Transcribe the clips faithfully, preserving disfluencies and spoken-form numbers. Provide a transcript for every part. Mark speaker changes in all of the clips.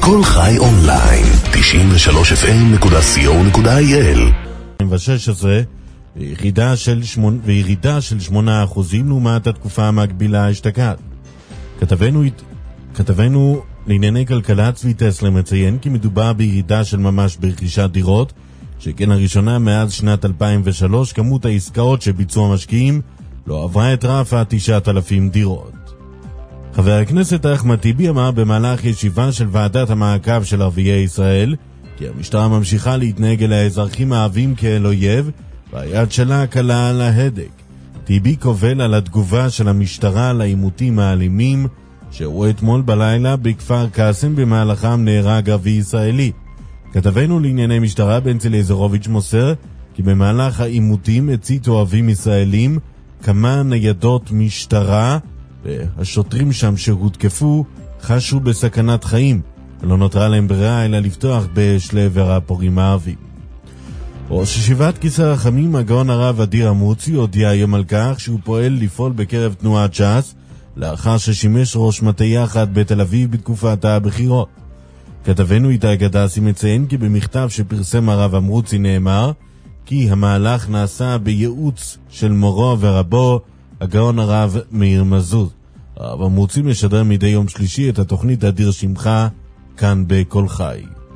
Speaker 1: כל חי אונליין, תשעים ושלוש אף אם נקודה סי או נקודה איי אל.
Speaker 2: ושש עשרה, וירידה של שמונה, וירידה של שמונה אחוזים לעומת התקופה המקבילה אשתקד. כתבנו, כתבנו לענייני כלכלה צבי טסלר מציין כי מדובר בירידה של ממש ברכישת דירות, שכן הראשונה מאז שנת אלפיים ושלוש כמות העסקאות שביצעו המשקיעים לא עברה את רף ה-תשעת אלפים דירות. חבר הכנסת אחמד טיבי אמר במהלך ישיבה של ועדת המעקב של ערביי ישראל כי המשטרה ממשיכה להתנהג אל האזרחים הערבים כאל אויב והיד שלה קלה על ההדק. טיבי קובל על התגובה של המשטרה לעימותים האלימים שהראו אתמול בלילה בכפר קאסם במהלכם נהרג ערבי ישראלי. כתבנו לענייני משטרה בנצי אליעזרוביץ' מוסר כי במהלך העימותים הציתו ערבים ישראלים כמה ניידות משטרה והשוטרים שם שהותקפו חשו בסכנת חיים ולא נותרה להם ברירה אלא לפתוח באש לעבר הפורעים הערבים. ראש ישיבת כיסא רחמים הגאון הרב אדיר אמוצי הודיע היום על כך שהוא פועל לפעול בקרב תנועת ש"ס לאחר ששימש ראש מטה יחד בתל אביב בתקופת הבחירות. כתבנו איתי גדסי מציין כי במכתב שפרסם הרב אמוצי נאמר כי המהלך נעשה בייעוץ של מורו ורבו הגאון הרב מאיר מזוז. הרב אמוצי משדר מדי יום שלישי את התוכנית אדיר שמך כאן בכל חי.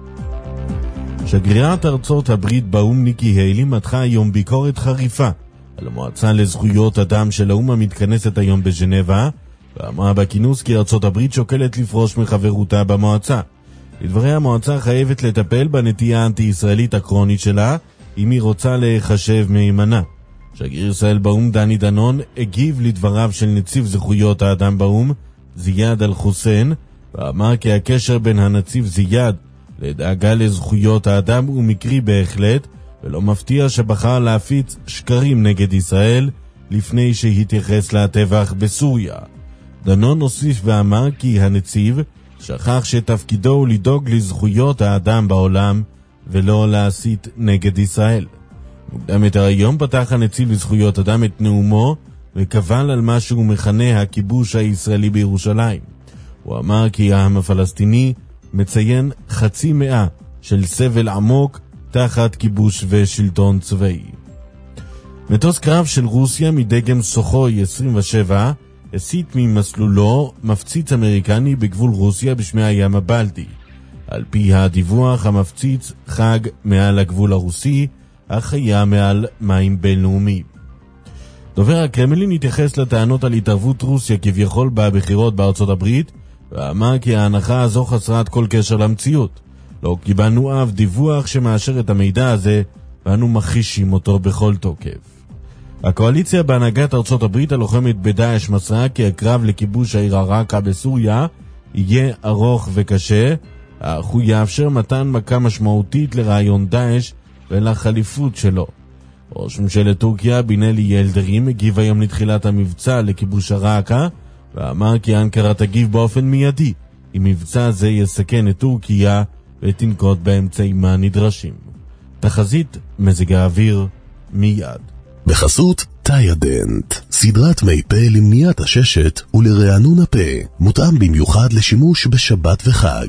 Speaker 2: שגרירת ארצות הברית באום ניקי היילי מתחה היום ביקורת חריפה על המועצה לזכויות אדם של האו"ם המתכנסת היום בז'נבה, ואמרה בכינוס כי ארצות הברית שוקלת לפרוש מחברותה במועצה. לדברי המועצה חייבת לטפל בנטייה האנטי-ישראלית הקרונית שלה אם היא רוצה להיחשב מהימנה. שגריר ישראל באו"ם דני דנון הגיב לדבריו של נציב זכויות האדם באו"ם זיאד אל חוסיין ואמר כי הקשר בין הנציב זיאד לדאגה לזכויות האדם הוא מקרי בהחלט ולא מפתיע שבחר להפיץ שקרים נגד ישראל לפני שהתייחס לטבח בסוריה. דנון הוסיף ואמר כי הנציב שכח שתפקידו הוא לדאוג לזכויות האדם בעולם ולא להסית נגד ישראל. מוקדם יותר היום פתח הנציב לזכויות אדם את נאומו וקבל על מה שהוא מכנה הכיבוש הישראלי בירושלים. הוא אמר כי העם הפלסטיני מציין חצי מאה של סבל עמוק תחת כיבוש ושלטון צבאי. מטוס קרב של רוסיה מדגם סוחוי עשרים ושבע הסיט ממסלולו מפציץ אמריקני בגבול רוסיה בשמי הים הבלטי. על פי הדיווח המפציץ חג מעל הגבול הרוסי אך היה מעל מים בינלאומיים. דובר הקרמלין התייחס לטענות על התערבות רוסיה כביכול בבחירות בארצות הברית ואמר כי ההנחה הזו חסרת כל קשר למציאות. לא קיבלנו אף דיווח שמאשר את המידע הזה ואנו מכחישים אותו בכל תוקף. הקואליציה בהנהגת ארצות הברית הלוחמת בדאעש מסרה כי הקרב לכיבוש העיר עראקה בסוריה יהיה ארוך וקשה, אך הוא יאפשר מתן מכה משמעותית לרעיון דאעש ולחליפות שלו. ראש ממשלת טורקיה בינאלי ילדרים הגיב היום לתחילת המבצע לכיבוש עראקה ואמר כי אנקרה תגיב באופן מיידי אם מבצע זה יסכן את טורקיה ותנקוט באמצעים הנדרשים. תחזית מזג האוויר מיד.
Speaker 1: בחסות טיידנט, סדרת מי פה למניעת הששת ולרענון הפה, מותאם במיוחד לשימוש בשבת וחג.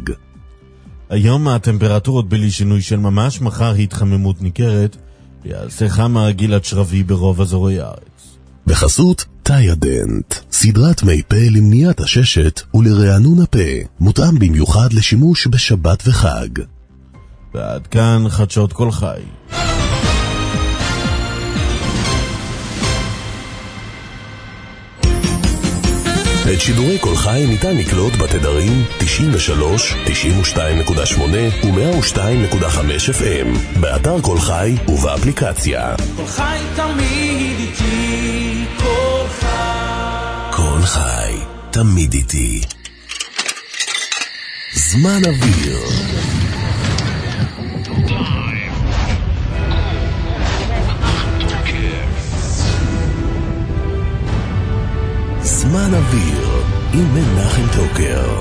Speaker 2: היום הטמפרטורות בלי שינוי של ממש, מחר התחממות ניכרת, ויעשה חם הרגיל עד שרבי ברוב אזורי הארץ.
Speaker 1: בחסות טיידנט, סדרת מי פה למניעת הששת ולרענון הפה, מותאם במיוחד לשימוש בשבת וחג.
Speaker 2: ועד כאן חדשות כל חי.
Speaker 1: את שידורי כל חי ניתן לקלוט בתדרים תשעים ושלוש, תשעים ושתיים נקודה שמונה ו-מאה ושתיים נקודה חמש אף אם, באתר כל חי ובאפליקציה.
Speaker 3: כל חי תמיד איתי, כל חי.
Speaker 1: כל חי תמיד איתי. זמן אוויר. זמן אוויר עם מנחם טוקר.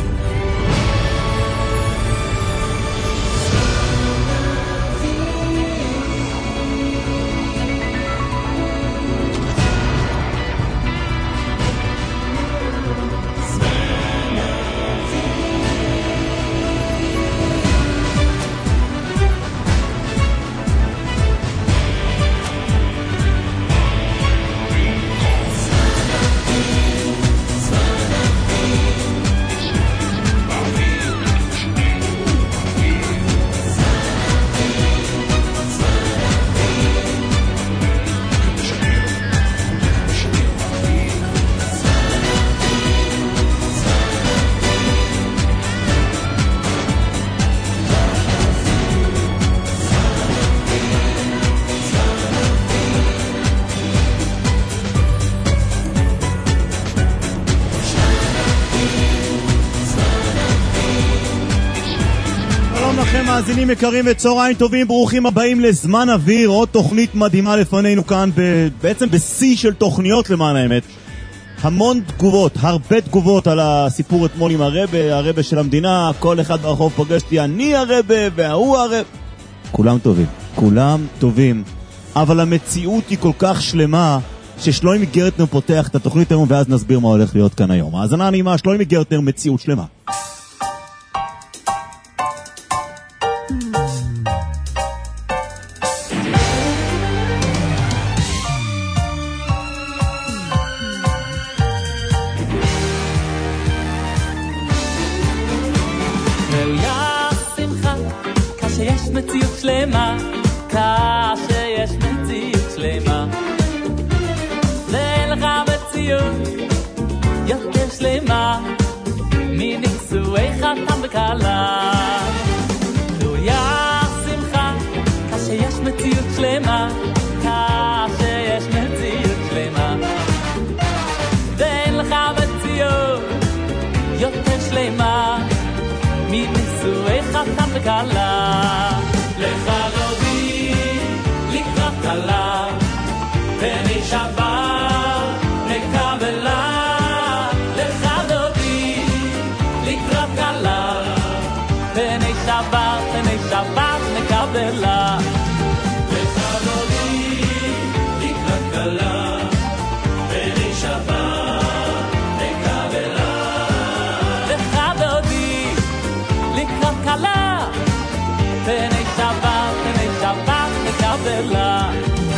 Speaker 4: לכם מאזינים יקרים וצהריים טובים, ברוכים הבאים לזמן אוויר, עוד תוכנית מדהימה לפנינו כאן, בעצם בשיא של תוכניות למען האמת. המון תגובות, הרבה תגובות על הסיפור אתמול עם הרבה, הרבה של המדינה, כל אחד ברחוב פוגשתי, אני הרבה והוא הרבה. כולם טובים, כולם טובים, אבל המציאות היא כל כך שלמה, ששלוימי גרטנר פותח את התוכנית היום ואז נסביר מה הולך להיות כאן היום. האזנה נעימה, שלוימי גרטנר, מציאות שלמה.
Speaker 3: מציאות שלמה, כאשר יש מציאות שלמה, ואין לך מציאות יותר שלמה מנישואי חתן וכלה. תלויה שמחה כאשר יש מציאות שלמה, כאשר יש מציאות שלמה, ואין לך מציאות יותר שלמה מנישואי חתן וכלה. לך דודי לקראת כלה, פני שבת נקבלה. לך דודי לקראת כלה, פני שבת, פני שבת נקבלה. לך דודי לקראת כלה, פני שבת נקבלה. לך דודי לקראת כלה, פני שבת, פני שבת נקבלה.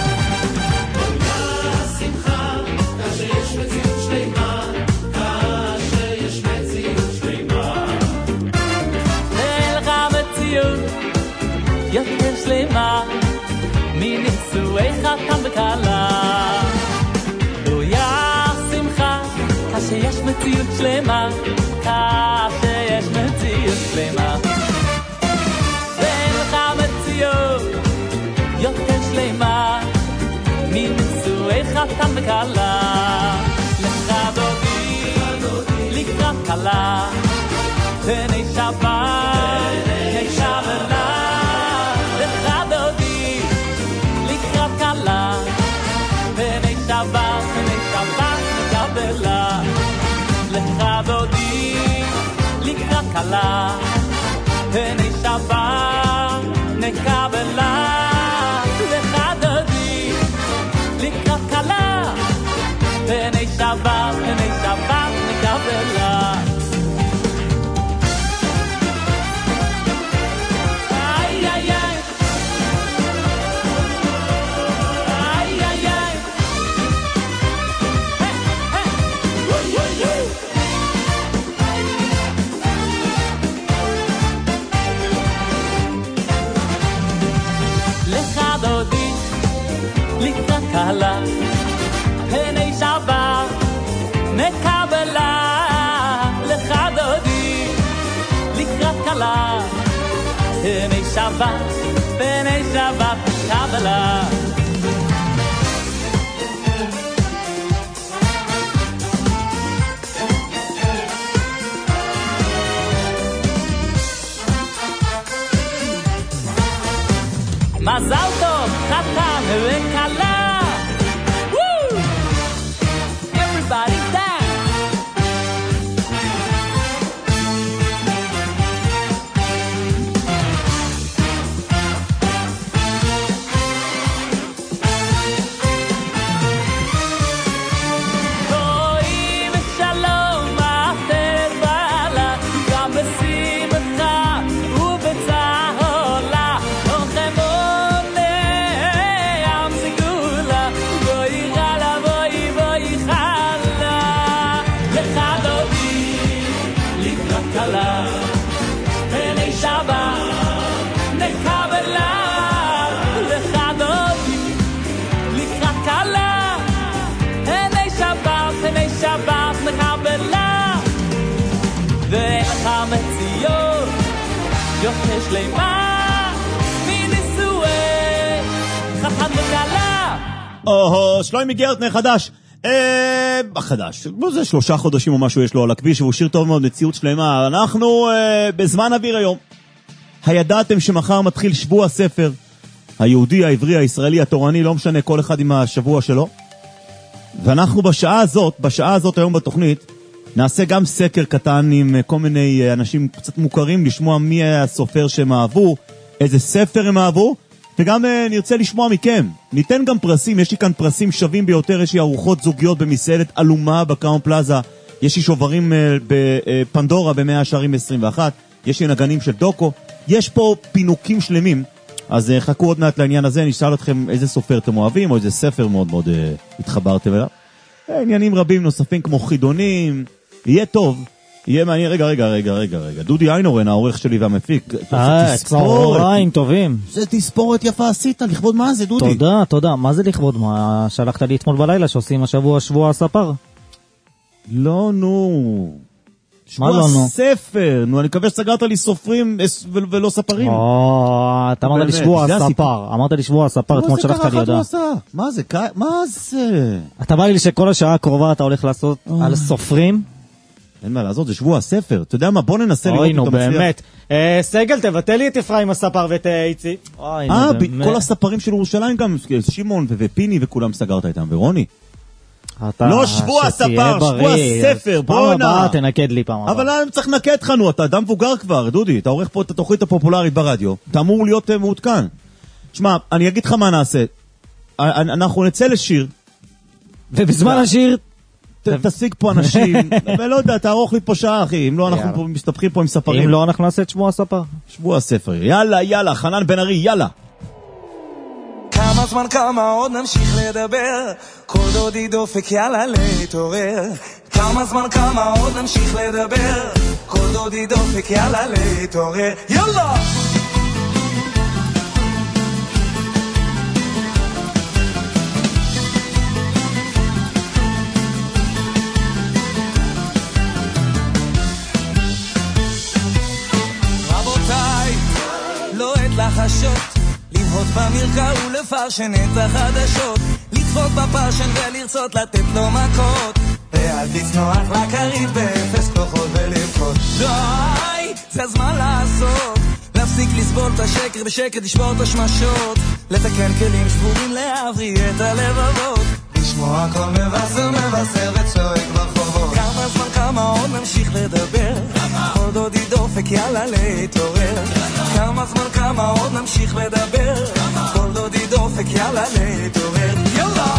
Speaker 3: בונה שמחה כאשר יש מציאות שלמה, כאשר יש מציאות שלמה, ואין לך מציאות יותר שלמה מנישואי חתן וכלה. בונה שמחה כאשר יש מציאות שלמה, כאשר יש מציאות שלמה, יותר שלמה מנישואי חתן וכלה. לך דודי לקראת כלה, פני שבת נקבלה. לך דודי לקראת כלה, פני שבת, פני שבת נקבלה. לך דודי לקראת כלה, פני שבת נקבלה. לך דודי לקראת כלה, פני שבת, פני שבת נקבלה. איי איי איי איי איי איי וואי וואי וואי. לך דודי לקראת כלה, פני שבת נקבלה. לך דודי לקראת כלה, פני שבת, פני שבת נקבלה. מזל טוב חתן וכלה. Woo! Everybody dance. בואי בשלום אחר בעלה, גם בשמחה ובצהלה. פני שבת נקבלה. לך דודי לקראת כלה, פני שבת, פני שבת נקבלה. ואין לך מציאות יותר שלמה מנישואי חתן וכלה.
Speaker 4: או, שלוימי גרטנר חדש. אה, חדש, זה שלושה חודשים או משהו יש לו על הכביש, והוא שיר טוב מאוד, מציאות שלמה. אנחנו אה, בזמן אוויר היום. הידעתם שמחר מתחיל שבוע הספר? היהודי, העברי, הישראלי, התורני, לא משנה, כל אחד עם השבוע שלו. ואנחנו בשעה הזאת, בשעה הזאת היום בתוכנית, נעשה גם סקר קטן עם כל מיני אנשים קצת מוכרים, לשמוע מי הסופר שהם אהבו, איזה ספר הם אהבו, וגם נרצה לשמוע מכם. ניתן גם פרסים, יש לי כאן פרסים שווים ביותר, יש לי ארוחות זוגיות במסעדת אלומה בקראון פלאזה, יש לי שוברים בפנדורה במאה השערים עשרים ואחת, יש לי נגנים של דוקו, יש פה פינוקים שלמים, אז חכו עוד מעט לעניין הזה, נשאל אתכם איזה סופר אתם אוהבים, או איזה ספר מאוד מאוד uh, התחברתם אליו. עניינים רבים נוספים כמו חידונים, יהיה טוב, יהיה מעניין, רגע, רגע, רגע, רגע, רגע, דודי איינורן, העורך שלי והמפיק,
Speaker 5: אה, צהריים טובים.
Speaker 4: זה תספורת יפה עשית, לכבוד מה זה, דודי?
Speaker 5: תודה, תודה, מה זה לכבוד מה? שלחת לי אתמול בלילה שעושים השבוע שבוע הספר?
Speaker 4: לא, נו...
Speaker 5: מה לא, נו?
Speaker 4: ספר, נו, אני מקווה שסגרת לי סופרים ולא ספרים.
Speaker 5: או, אתה אמרת לי שבוע הספר, אמרת לי שבוע הספר, אתמול שלחת לי ידע.
Speaker 4: מה זה, מה זה?
Speaker 5: אתה בא לי שכל השעה הקרובה אתה הולך לעשות על סופרים?
Speaker 4: אין מה לעשות, זה שבוע הספר. אתה יודע מה, בוא ננסה לראות
Speaker 5: אוי, נו, באמת. סגל, תבטל לי את אפרים הספר ואת איצי.
Speaker 4: אה, כל הספרים של ירושלים גם, שמעון ופיני וכולם סגרת איתם, ורוני. לא שבוע הספר, שבוע הספר, בוא נע.
Speaker 5: פעם הבאה תנקד לי פעם הבאה.
Speaker 4: אבל אני צריך לנקד לך, נו, אתה אדם מבוגר כבר, דודי, אתה עורך פה את התוכנית הפופולרית ברדיו, אתה אמור להיות מעודכן. שמע, אני אגיד לך מה נעשה, אנחנו נצא לשיר.
Speaker 5: ובזמן השיר...
Speaker 4: תשיג פה אנשים, ולא יודע, תערוך לי פה שעה, אחי, אם לא אנחנו מסתבכים פה עם ספרים.
Speaker 5: אם לא אנחנו נעשה את שבוע הספר.
Speaker 4: שבוע הספר, יאללה, יאללה, חנן בן ארי, יאללה.
Speaker 6: כמה זמן כמה עוד נמשיך לדבר, כל דודי דופק יאללה להתעורר. כמה זמן כמה עוד נמשיך לדבר, כל דודי דופק יאללה להתעורר. יאללה! רבותיי, לא עת לחשות, לבהות במרקע ולפרשן את החדשות, לדפוק בפרשן ולרצות לתת לו מכות, ואל תצנוח לכרית באפס כוחות ולבכות. די, זה הזמן לעשות, להפסיק לסבול את השקר בשקר, לשבור את השמשות, לתקן כלים שבורים, להבריא את הלבבות, לשמוע הכל מבשר מבשר וצועק ברחובות. כמה זמן כמה עוד נמשיך לדבר, כל דודי דופק יאללה להתעורר. כמה זמן כמה עוד נמשיך לדבר, כל דודי דופק יאללה להתעורר. יאללה!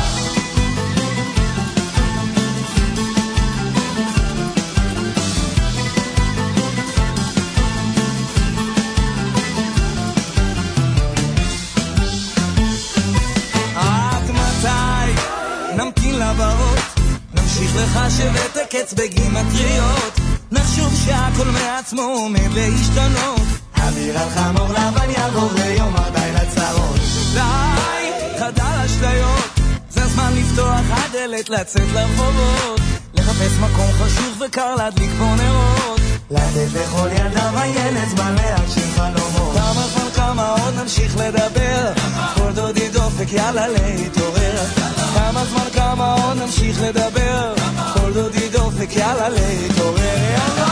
Speaker 6: עד מתי נמתין לבאות, נמשיך לחשב את הקץ בגימטריות, נחשוב שהכל מעצמו עומד להשתנות, אוויר על חמור לבן יעבור ליום עדיין הצרות. די, חדל אשליות, זה הזמן לפתוח הדלת, לצאת לרחובות, לחפש מקום חשוך וקר להדליק בו נרות, לתת לכל ילדה וילד זמן להגשים חלומות. כמה זמן כמה עוד נמשיך לדבר, כל דודי דופק יאללה להתעורר. כמה זמן כמה עוד נמשיך לדבר, כל דודי דופק יאללה להתעורר. יאללה!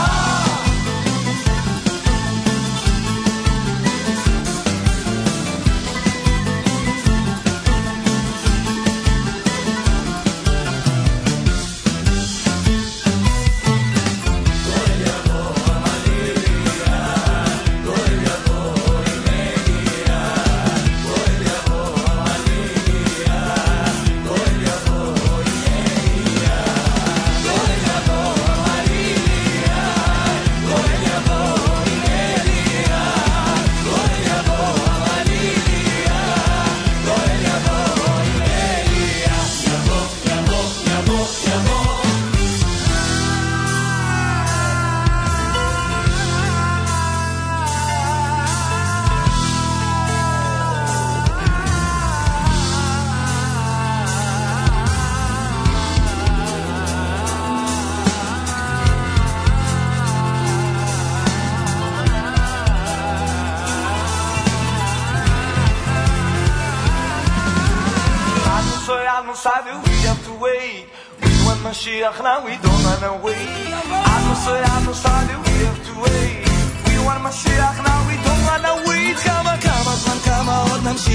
Speaker 6: Mashiach, now we don't run away. I know say, I know say, we have to wait. We want Mashiach, now we don't run away.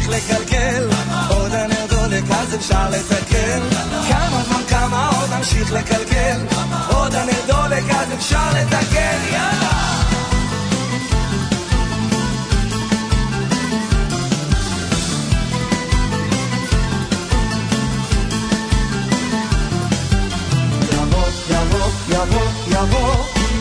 Speaker 6: נמשיך לקלקל, עוד הנר דולק אז אפשר לתקן. כמה זמן כמה עוד נמשיך לקלקל, עוד הנר דולק אז אפשר לתקן. יאללה! יבוא, יבוא, יבוא,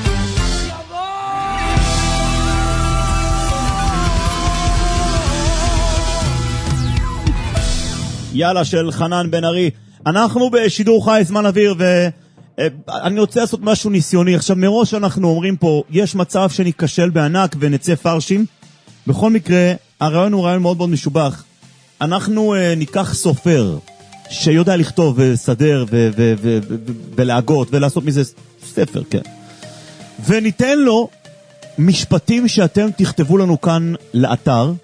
Speaker 4: יאללה של חנן בן ארי. אנחנו בשידור חי זמן אוויר, ואני רוצה לעשות משהו ניסיוני. עכשיו מראש אנחנו אומרים פה, יש מצב שניכשל בענק ונצא פרשים. בכל מקרה, הרעיון הוא רעיון מאוד מאוד משובח. אנחנו uh, ניקח סופר שיודע לכתוב וסדר ו- ו- ו- ו- ולהגות ולעשות מזה ספר, כן. וניתן לו משפטים שאתם תכתבו לנו כאן לאתר.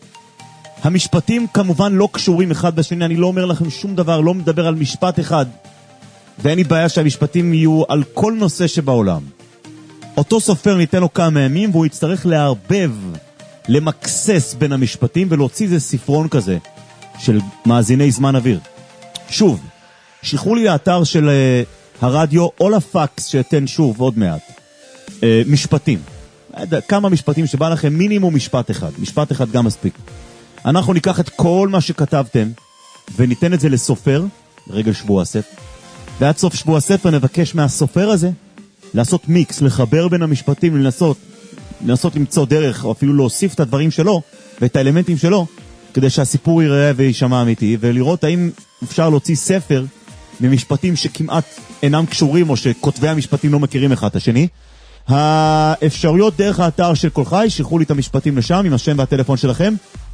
Speaker 4: המשפטים כמובן לא קשורים אחד בשני, אני לא אומר לכם שום דבר, לא מדבר על משפט אחד, ואין לי בעיה שהמשפטים יהיו על כל נושא שבעולם. אותו סופר ניתן לו כמה ימים, והוא יצטרך להרבב, למקסס בין המשפטים, ולהוציא איזה ספרון כזה, של מאזיני זמן אוויר. שוב, שחררו לי לאתר של uh, הרדיו, או לפקס שאתן שוב עוד מעט. Uh, משפטים. כמה משפטים שבא לכם, מינימום משפט אחד. משפט אחד גם מספיק. אנחנו ניקח את כל מה שכתבתם, וניתן את זה לסופר, רגל שבוע הספר, ועד סוף שבוע הספר נבקש מהסופר הזה, לעשות מיקס, לחבר בין המשפטים, לנסות, לנסות למצוא דרך, או אפילו להוסיף את הדברים שלו, ואת האלמנטים שלו, כדי שהסיפור ייראה וישמע אמיתי, ולראות האם אפשר להוציא ספר, ממשפטים שכמעט אינם קשורים, או שכותבי המשפטים לא מכירים אחד את השני. האפשרויות דרך האתר של כל חי, שחררו לי את המשפטים לשם, עם השם והטלפון שלכם,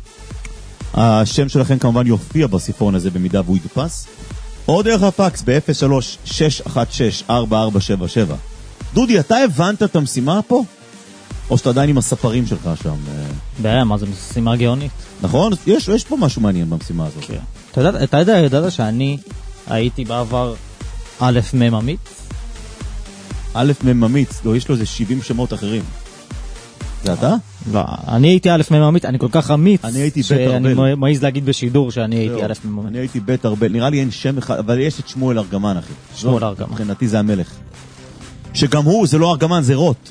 Speaker 4: השם שלכם כמובן יופיע בספרון הזה במידה והוא ידפס, או דרך הפקס ב-אפס שלוש שש אחת שש ארבע ארבע שבע שבע. דודי, אתה הבנת את המשימה פה? או שאתה עדיין עם הספרים שלך שם?
Speaker 5: בעיה, מה זה משימה גאונית?
Speaker 4: נכון? יש, יש פה משהו מעניין במשימה הזאת.
Speaker 5: כן. אתה יודע, אתה יודע, ידעת שאני הייתי בעבר א' מ' אמיץ?
Speaker 4: א' מ' אמיץ, לא, יש לו איזה שבעים שמות אחרים. זה אתה?
Speaker 5: לא, אני הייתי א' מ' אמיץ, אני כל כך אמיץ,
Speaker 4: אני הייתי בית ארבל.
Speaker 5: שאני מעיז להגיד בשידור שאני הייתי א' מ' אמיץ.
Speaker 4: אני הייתי בית ארבל, נראה לי אין שם אחד, אבל יש את שמואל ארגמן, אחי.
Speaker 5: שמואל ארגמן.
Speaker 4: מבחינתי זה המלך. שגם הוא, זה לא ארגמן, זה רוט.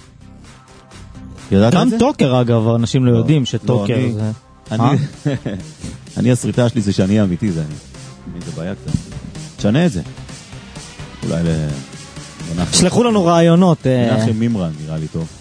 Speaker 4: ידעת את זה?
Speaker 5: גם טוקר אגב, אנשים לא יודעים שטוקר זה...
Speaker 4: אני, הסריטה שלי זה שאני אמיתי, זה אני. זה בעיה קצת. תשנה את זה. אולי ל...
Speaker 5: שלחו לנו רעיונות.
Speaker 4: מנחם מימרן, נראה לי טוב.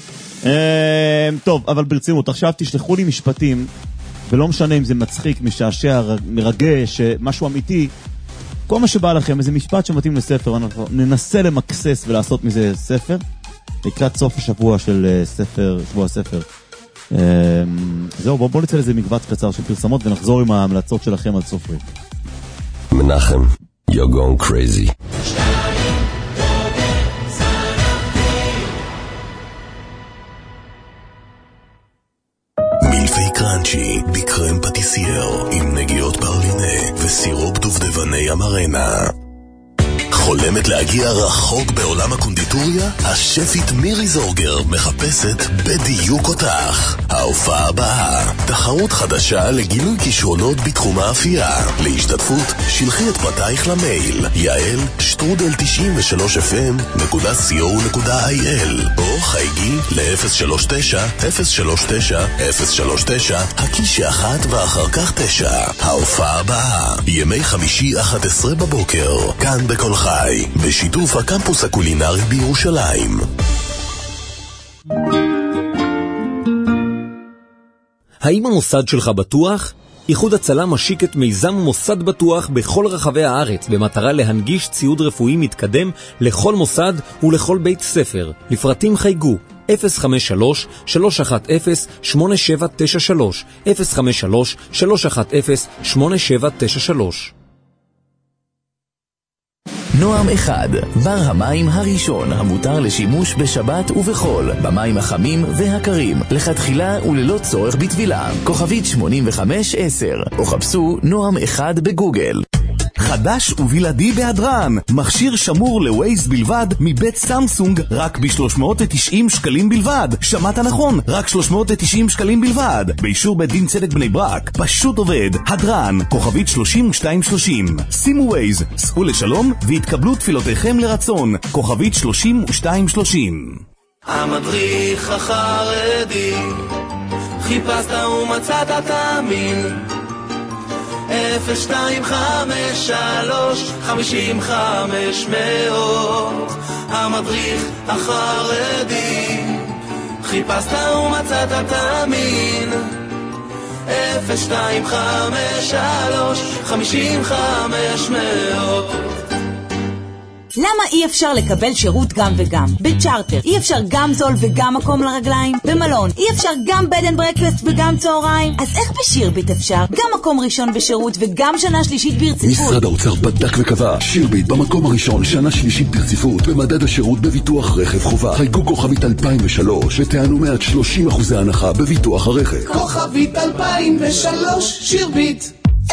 Speaker 4: טוב, אבל ברצינות, עכשיו תשלחו לי משפטים, ולא משנה אם זה מצחיק, משעשע, מרגש, משהו אמיתי, כל מה שבא לכם, איזה משפט שמתאים לספר, ננסה למקסס ולעשות מזה ספר, לקראת סוף השבוע של ספר, שבוע הספר. זהו, בואו בוא נצא לזה מקבץ קצר של פרסמות, ונחזור עם ההמלצות שלכם על סופרי.
Speaker 1: מנחם, you're going crazy. מילפי קרנצ'י בקרם פטיסייר עם נגיעות פרלינה וסירופ דובדבני אמרנה. חולמת להגיע רחוק בעולם הקונדיטוריה? השפית מירי זורגר מחפשת בדיוק אותך. ההופעה הבאה, תחרות חדשה לגילוי כישרונות בתחום האפייה. להשתתפות, שלחי את פרטייך למייל יעל שטרודל תשעים ושלוש אף אם נקודה סי או נקודה איי אל או חייגי ל-אפס שלוש תשע אפס שלוש תשע אפס שלוש תשע הקישי אחת ואחר כך תשע. ההופעה הבאה, ימי חמישי אחת עשרה בבוקר, כאן בכל חי. בשיתוף הקמפוס הקולינרי בירושלים.
Speaker 7: האם המוסד שלך בטוח? איחוד הצלה משיק את מיזם מוסד בטוח בכל רחבי הארץ במטרה להנגיש ציוד רפואי מתקדם לכל מוסד ולכל בית ספר. לפרטים חייגו אפס חמש שלוש שלוש אחת אפס שמונה שבע תשע שלוש אפס חמש שלוש שלוש אחת אפס שמונה שבע תשע שלוש.
Speaker 8: נועם אחד, בר המים הראשון המותר לשימוש בשבת ובחול, במים החמים והקרים, לכתחילה וללא צורך בטבילה. כוכבית שמונים וחמש עשר, או חפשו נועם אחד בגוגל.
Speaker 9: חדש ובלעדי בהדרן. מכשיר שמור לווייז בלבד מבית סמסונג רק ב-שלוש מאות ותשעים שקלים בלבד. שמעת נכון, רק שלוש מאות ותשעים שקלים בלבד. באישור בית דין צדק בני ברק. פשוט עובד. הדרן, כוכבית שלושים ושתיים שלושים. שימו ווייז, סעו לשלום והתקבלו תפילותיכם לרצון. כוכבית שלושים ושתיים שלושים.
Speaker 6: המדריך החרדי, חיפשת ומצאת תאמין. אפס שתיים חמש שלוש חמישים וחמש מאות. המדריך החרדי, חיפשת ומצאת תאמין. אפס שתיים חמש שלוש חמישים וחמש מאות.
Speaker 10: למה אי אפשר לקבל שירות גם וגם? בצ'ארטר אי אפשר גם זול וגם מקום לרגליים? במלון אי אפשר גם בד אנד ברקפסט וגם צהריים? אז איך בשירביט אפשר? גם מקום ראשון בשירות וגם שנה שלישית ברציפות.
Speaker 1: משרד האוצר בדק וקבע, שירביט במקום הראשון שנה שלישית ברציפות במדד השירות בביטוח רכב חובה. חייגו כוכבית אלפיים ושלוש ותענו מעט שלושים אחוזי הנחה בביטוח הרכב.
Speaker 6: כוכבית אלפיים ושלוש שירביט.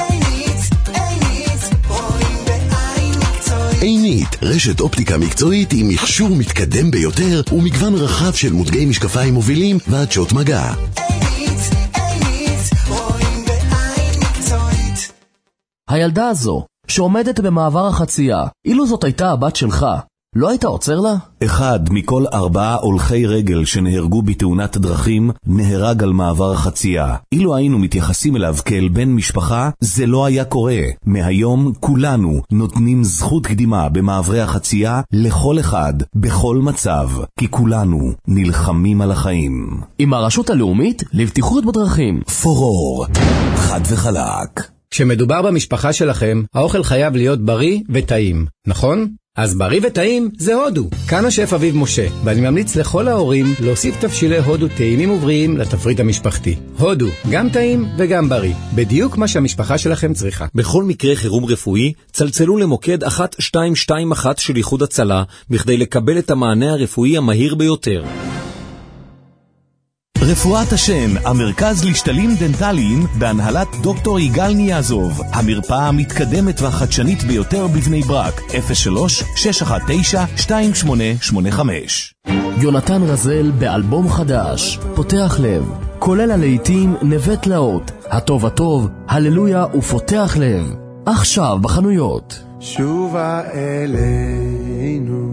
Speaker 1: עינית, רשת אופטיקה מקצועית עם מכשור מתקדם ביותר ומגוון רחב של מותגי משקפיים מובילים ועדשות מגע.
Speaker 6: עינית, עינית, רואים בעין מקצועית.
Speaker 11: הילדה הזו, שעומדת במעבר החצייה, אילו זאת הייתה הבת שלך, לא היית עוצר לה?
Speaker 9: אחד מכל ארבעה הולכי רגל שנהרגו בתאונת דרכים נהרג על מעבר החצייה. אילו היינו מתייחסים אליו כאל בן משפחה, זה לא היה קורה. מהיום כולנו נותנים זכות קדימה במעברי החצייה לכל אחד, בכל מצב, כי כולנו נלחמים על החיים.
Speaker 11: עם הרשות הלאומית לבטיחות בדרכים.
Speaker 1: פורור, חד וחלק.
Speaker 12: כשמדובר במשפחה שלכם, האוכל חייב להיות בריא וטעים, נכון? אז בריא וטעים זה הודו. כאן השף אביב משה, ואני ממליץ לכל ההורים להוסיף תבשילי הודו טעימים ובריאים לתפריט המשפחתי. הודו, גם טעים וגם בריא. בדיוק מה שהמשפחה שלכם צריכה.
Speaker 7: בכל מקרה חירום רפואי, צלצלו למוקד אחת שתיים שתיים אחת של איחוד הצלה, בכדי לקבל את המענה הרפואי המהיר ביותר.
Speaker 9: רפואת השן, המרכז לשתלים דנטליים בהנהלת דוקטור יגאל ניאזוב. המרפאה המתקדמת והחדשנית ביותר בבני ברק. אפס שלוש שש אחת תשע שתיים שמונה שמונה חמש.
Speaker 11: יונתן רזל באלבום חדש, פותח לב, כולל הלהיטים נווה תלאות, הטוב הטוב, הללויה ופותח לב. עכשיו בחנויות.
Speaker 13: שובה אלינו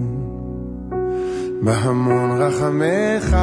Speaker 13: בהמון רחמך.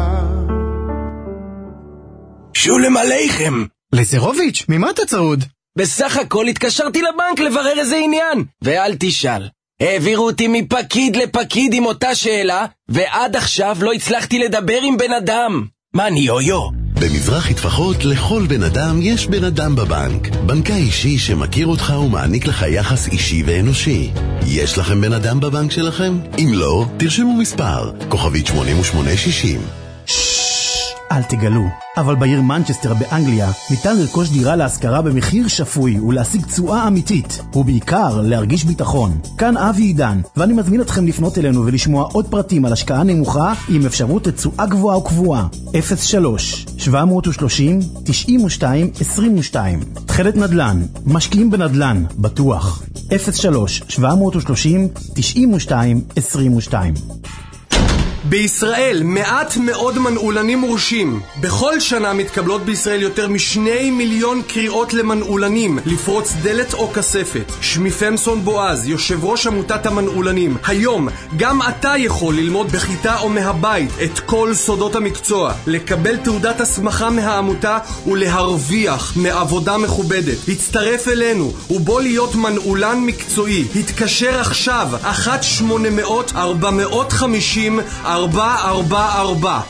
Speaker 14: שולם עליכם.
Speaker 15: לזרוביץ', ממה אתה צרוד?
Speaker 14: בסך הכל התקשרתי לבנק לברר איזה עניין, ואל תשאל. העבירו אותי מפקיד לפקיד עם אותה שאלה, ועד עכשיו לא הצלחתי לדבר עם בן אדם. מה אני יו-יו?
Speaker 1: במזרחי טפחות לכל בן אדם יש בן אדם בבנק. בנקה אישי שמכיר אותך ומעניק לך יחס אישי ואנושי. יש לכם בן אדם בבנק שלכם? אם לא, תרשמו מספר, כוכבית שמונים ושמונה שישים.
Speaker 15: אל תגלו, אבל בעיר מנצ'סטר באנגליה ניתן לרכוש דירה להשכרה במחיר שפוי ולהשיג תשואה אמיתית, ובעיקר להרגיש ביטחון. כאן אבי עידן, ואני מזמין אתכם לפנות אלינו ולשמוע עוד פרטים על השקעה נמוכה עם אפשרות לתשואה גבוהה וקבועה. אפס שלוש שבע שלוש אפס תשעים ושתיים עשרים ושתיים. תחלת נדל"ן, משקיעים בנדל"ן, בטוח. אפס שלוש שבע שלוש אפס תשעים ושתיים עשרים ושתיים.
Speaker 16: בישראל מעט מאוד מנעולנים מורשים. בכל שנה מתקבלות בישראל יותר משני מיליון קריאות למנעולנים לפרוץ דלת או כספת. שמי פמסון בועז, יושב ראש עמותת המנעולנים. היום גם אתה יכול ללמוד בכיתה או מהבית את כל סודות המקצוע, לקבל תעודת הסמכה מהעמותה ולהרוויח מעבודה מכובדת. הצטרף אלינו ובוא להיות מנעולן מקצועי. התקשר עכשיו אחת שמונה מאות ארבע מאות חמישים ארבע ארבע ארבע.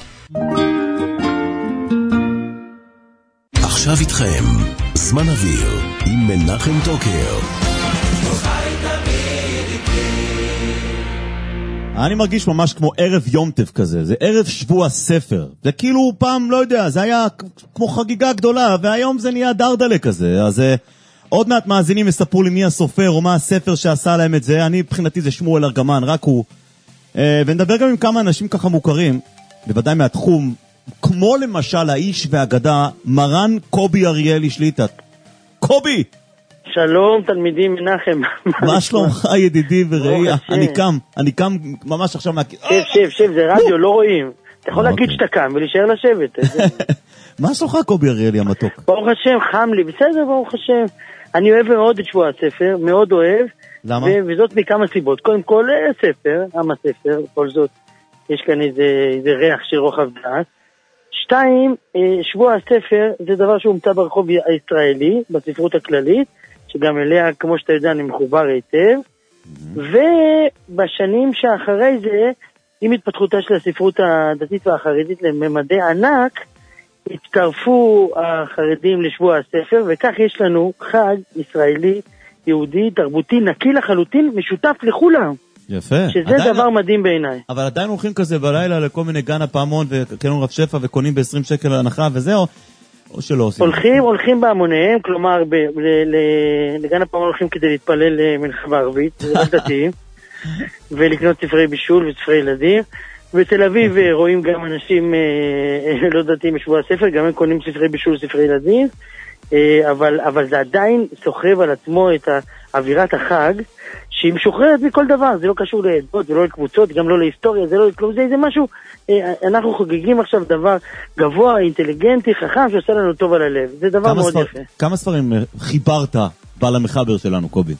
Speaker 1: עכשיו איתכם זמן אוויר עם מנחם טוקר.
Speaker 4: אני מרגיש ממש כמו ערב יום טף כזה, זה ערב שבוע ספר. זה כאילו פעם, לא יודע, זה היה כמו חגיגה גדולה, והיום זה נהיה דרדלה כזה. אז עוד מעט מאזינים יספרו לי מי הסופר או מה הספר שעשה להם את זה. אני מבחינתי זה שמואל ארגמן, רק הוא. ונדבר גם עם כמה אנשים ככה מוכרים, בוודאי מהתחום, כמו למשל האיש והאגדה, מרן קובי אריאלי שליטה. קובי!
Speaker 17: שלום, תלמידים מנחם.
Speaker 4: מה שלומך ידידי וראי? אני קם, אני קם ממש עכשיו מה...
Speaker 17: שב, שב, שב, זה רדיו, לא רואים. אתה יכול להגיד שאתה קם ולהישאר לשבת.
Speaker 4: מה שלומך קובי אריאלי המתוק?
Speaker 17: ברוך השם, חם לי, בסדר, ברוך השם. אני אוהב מאוד את שבוע הספר, מאוד אוהב.
Speaker 4: למה?
Speaker 17: וזאת מכמה סיבות. קודם כל, ספר, עם הספר, כל זאת, יש כאן איזה ריח של רוחב דעת. שתיים, שבוע הספר זה דבר שהומצא ברחוב הישראלי, בספרות הכללית, שגם אליה, כמו שאתה יודע, אני מחובר היטב. ובשנים שאחרי זה, עם התפתחותה של הספרות הדתית והחרדית לממדי ענק, הצטרפו החרדים לשבוע הספר, וכך יש לנו חג ישראלי, יהודי, תרבותי, נקי לחלוטין, משותף לכולם.
Speaker 4: יפה.
Speaker 17: שזה עדיין... דבר מדהים בעיניי.
Speaker 4: אבל עדיין הולכים כזה בלילה לכל מיני גן הפעמון, וקנו רב שפע וקונים ב-עשרים שקל הנחה וזהו, או שלא עושים?
Speaker 17: הולכים, הולכים בהמוניהם, כלומר, ב- ל- ל- לגן הפעמון הולכים כדי להתפלל מנחה בערבית, זה לא דתיים, ולקנות ספרי בישול וספרי ילדים. בתל אביב רואים גם אנשים אה, לא דתיים בשבוע הספר, גם הם קונים ספרי בישול וספרי ילדים, אה, אבל, אבל זה עדיין סוחב על עצמו את אווירת החג, שהיא משוחררת מכל דבר, זה לא קשור לעדות ולא לקבוצות, גם לא להיסטוריה, זה לא לכלום, זה, זה משהו, אה, אנחנו חוגגים עכשיו דבר גבוה, אינטליגנטי, חכם, שעושה לנו טוב על הלב, זה דבר מאוד ספר, יפה.
Speaker 4: כמה ספרים חיברת בעל המחבר שלנו, קובי?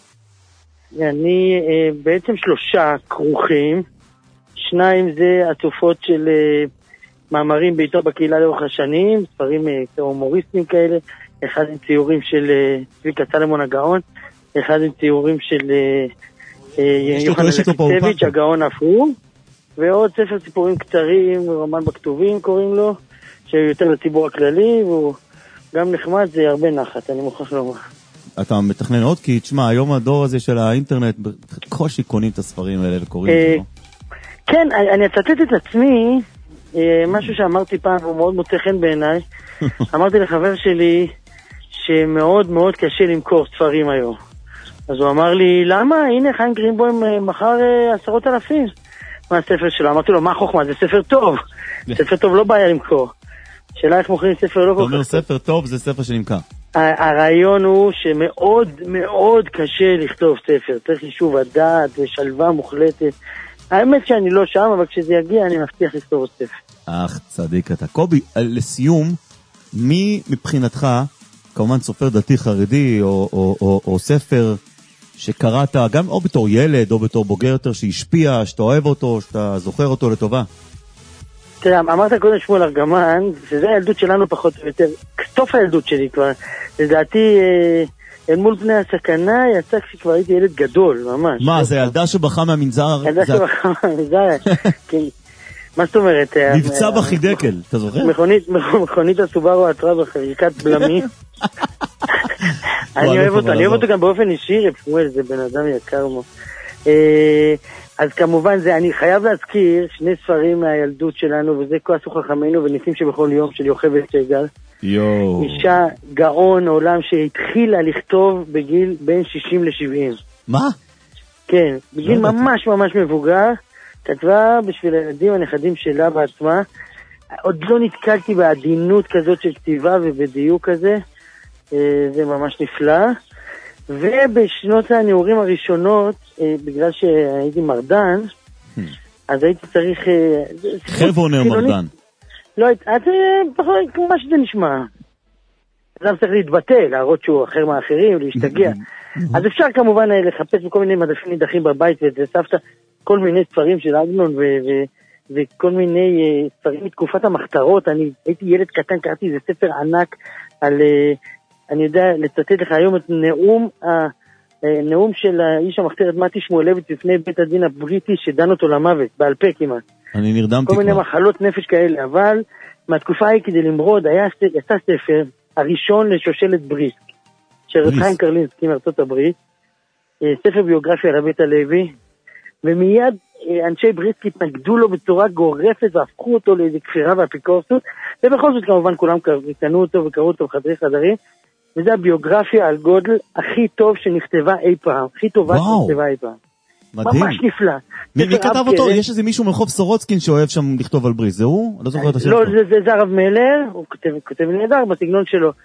Speaker 17: אני אה, בעצם שלושה כרוכים, שניים זה הצופות של uh, מאמרים בעיתון בקהילה לאורך השנים, ספרים uh, הומוריסטיים כאלה, אחד עם ציורים של uh, צביקה סלמון הגאון, אחד עם ציורים של uh, uh, יוחנן לפיצביץ' הגאון אף הוא, ועוד ספר סיפורים קצרים, רומן בכתובים קוראים לו, שיותר לציבור הכללי, והוא גם נחמד, זה הרבה נחת, אני מוכרח לומר.
Speaker 4: אתה מתכנן עוד? כי תשמע, היום הדור הזה של האינטרנט, בקושי קונים את הספרים האלה וקוראים את זה.
Speaker 17: כן, אני אצטט את עצמי, משהו שאמרתי פעם, והוא מאוד מוצא חן בעיניי. אמרתי לחבר שלי שמאוד מאוד קשה למכור ספרים היום. אז הוא אמר לי, למה? הנה, חיים גרינבוים מכר עשרות אלפים מהספר שלו. אמרתי לו, מה חוכמה? זה ספר טוב. ספר טוב לא בעיה למכור. שאלה איך מוכרים ספר לא כל כך.
Speaker 4: אתה אומר ספר טוב, זה ספר שנמכר.
Speaker 17: הרעיון הוא שמאוד מאוד קשה לכתוב ספר. צריך יישוב הדעת ושלווה מוחלטת. האמת שאני לא שם, אבל כשזה יגיע אני מבטיח לכתוב עוד ספר.
Speaker 4: אך, צדיק אתה. קובי, לסיום, מי מבחינתך, כמובן סופר דתי חרדי, או, או, או, או ספר שקראת, גם או בתור ילד, או בתור בוגר יותר, שהשפיע, שאתה אוהב אותו, שאתה זוכר אותו לטובה?
Speaker 17: תראה, אמרת קודם שמואל ארגמן, שזה הילדות שלנו פחות או יותר, כתוב הילדות שלי כבר. לדעתי... אל מול פני הסכנה יצא כשכבר הייתי ילד גדול, ממש.
Speaker 4: מה, זה ילדה שבחה מהמנזר?
Speaker 17: ילדה שבחה מהמנזר, כן. מה זאת אומרת?
Speaker 4: מבצע בחידקל, אתה זוכר?
Speaker 17: מכונית הסובארו עצרה בחריקת בלמי. אני אוהב אותו, אני אוהב אותו גם באופן אישי, רב שמואל, זה בן אדם יקר מאוד. אז כמובן, אני חייב להזכיר שני ספרים מהילדות שלנו, וזה כועסו חכמינו וניסים שבכל יום של יוכבד סגל.
Speaker 4: יו.
Speaker 17: אישה גאון עולם שהתחילה לכתוב בגיל בין שישים ל-שבעים.
Speaker 4: מה?
Speaker 17: כן, בגיל ממש ממש מבוגר, כתבה בשביל הילדים הנכדים שלה בעצמה. עוד לא נתקלתי בעדינות כזאת של כתיבה ובדיוק כזה, זה ממש נפלא. ובשנות הנעורים הראשונות, בגלל שהייתי מרדן, אז הייתי צריך...
Speaker 4: חבר'ונר מרדן.
Speaker 17: לא, אז פחות כמו שזה נשמע. אדם צריך להתבטא, להראות שהוא אחר מהאחרים, להשתגע. אז אפשר כמובן לחפש בכל מיני מדפים נידחים בבית, וסבתא כל מיני ספרים של עגנון, וכל מיני ספרים מתקופת המחתרות. אני הייתי ילד קטן, קראתי איזה ספר ענק על, אני יודע, לצטט לך היום את נאום, נאום של האיש המחתרת מתי שמואלביץ בפני בית הדין הבריטי שדן אותו למוות, בעל פה כמעט.
Speaker 4: אני נרדמתי כבר.
Speaker 17: כל מיני מחלות נפש כאלה, אבל מהתקופה ההיא כדי למרוד, היה יצא ספר הראשון לשושלת בריסק, של חיים קרלינסקי מארצות הברית, ספר ביוגרפיה על בית הלוי, ומיד אנשי בריסק התנגדו לו בצורה גורפת, והפכו אותו לאיזו כפירה והפיקורסות, ובכל זאת כמובן כולם קנו אותו וקראו אותו בחדרי חדרים, וזה הביוגרפיה על גודל הכי טוב שנכתבה אי פעם, הכי טובה שנכתבה אי פעם.
Speaker 4: מדהים.
Speaker 17: ממש נפלא.
Speaker 4: מי כתב אותו? יש איזה מישהו מרחוב סורוצקין שאוהב שם לכתוב על בריס, זה הוא? לא זוכר את השם.
Speaker 17: לא, זה הרב מלר, הוא כותב נהדר בסגנון שלו.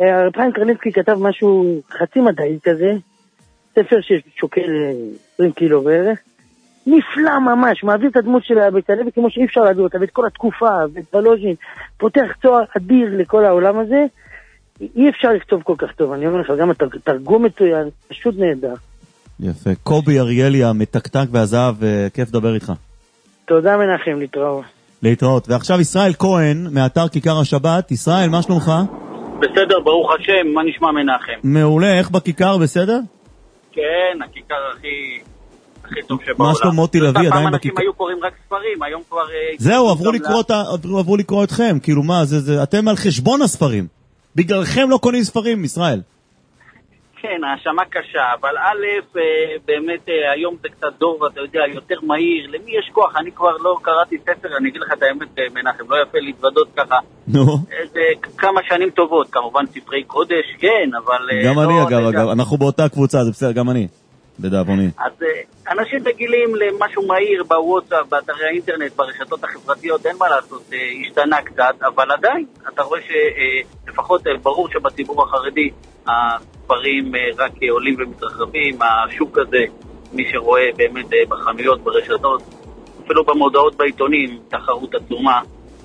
Speaker 17: הרב חיים קרלינסקי כתב משהו חצי מדעי כזה, ספר ששוקל עשרים קילו בערך, נפלא ממש, מעביר את הדמות של בצלאל כמו שאי אפשר להעביר אותה, ואת כל התקופה, ואת בלוז'ין, פותח צוהר אדיר לכל העולם הזה, אי אפשר לכתוב כל כך טוב, אני אומר לך, גם התרגום מצוין, פשוט נהדר.
Speaker 4: יפה, קובי אריאלי המתקתק והזהב, כיף לדבר איתך.
Speaker 17: תודה מנחם, להתראות.
Speaker 4: להתראות, ועכשיו ישראל כהן, מאתר כיכר השבת. ישראל, מה שלומך?
Speaker 18: בסדר, ברוך השם, מה נשמע מנחם?
Speaker 4: מעולה, איך בכיכר, בסדר?
Speaker 18: כן, הכיכר הכי... הכי טוב שבעולם.
Speaker 4: מה שלום מוטי לוי, עדיין בכיכר?
Speaker 18: פעם אנשים היו קוראים רק ספרים, היום כבר...
Speaker 4: זהו, עברו לקרוא, לה... עברו לקרוא אתכם, כאילו מה, זה, זה, אתם על חשבון הספרים. בגללכם לא קונים ספרים, ישראל.
Speaker 18: כן, האשמה קשה, אבל א', באמת היום זה קצת דור, אתה יודע, יותר מהיר, למי יש כוח? אני כבר לא קראתי ספר, אני אגיד לך את האמת, מנחם, לא יפה להתוודות ככה.
Speaker 4: נו.
Speaker 18: זה כמה שנים טובות, כמובן ספרי קודש, כן, אבל...
Speaker 4: גם
Speaker 18: לא,
Speaker 4: אני אגב, אגב, אנחנו באותה קבוצה, זה בסדר, גם אני. לדאבוני.
Speaker 18: אז אנשים רגילים למשהו מהיר בוואטסאפ, באתרי האינטרנט, ברשתות החברתיות, אין מה לעשות, השתנה קצת, אבל עדיין, אתה רואה שלפחות ברור שבציבור החרדי הספרים רק עולים ומתרחבים, השוק הזה, מי שרואה באמת בחנויות, ברשתות, אפילו במודעות בעיתונים, תחרות עצומה,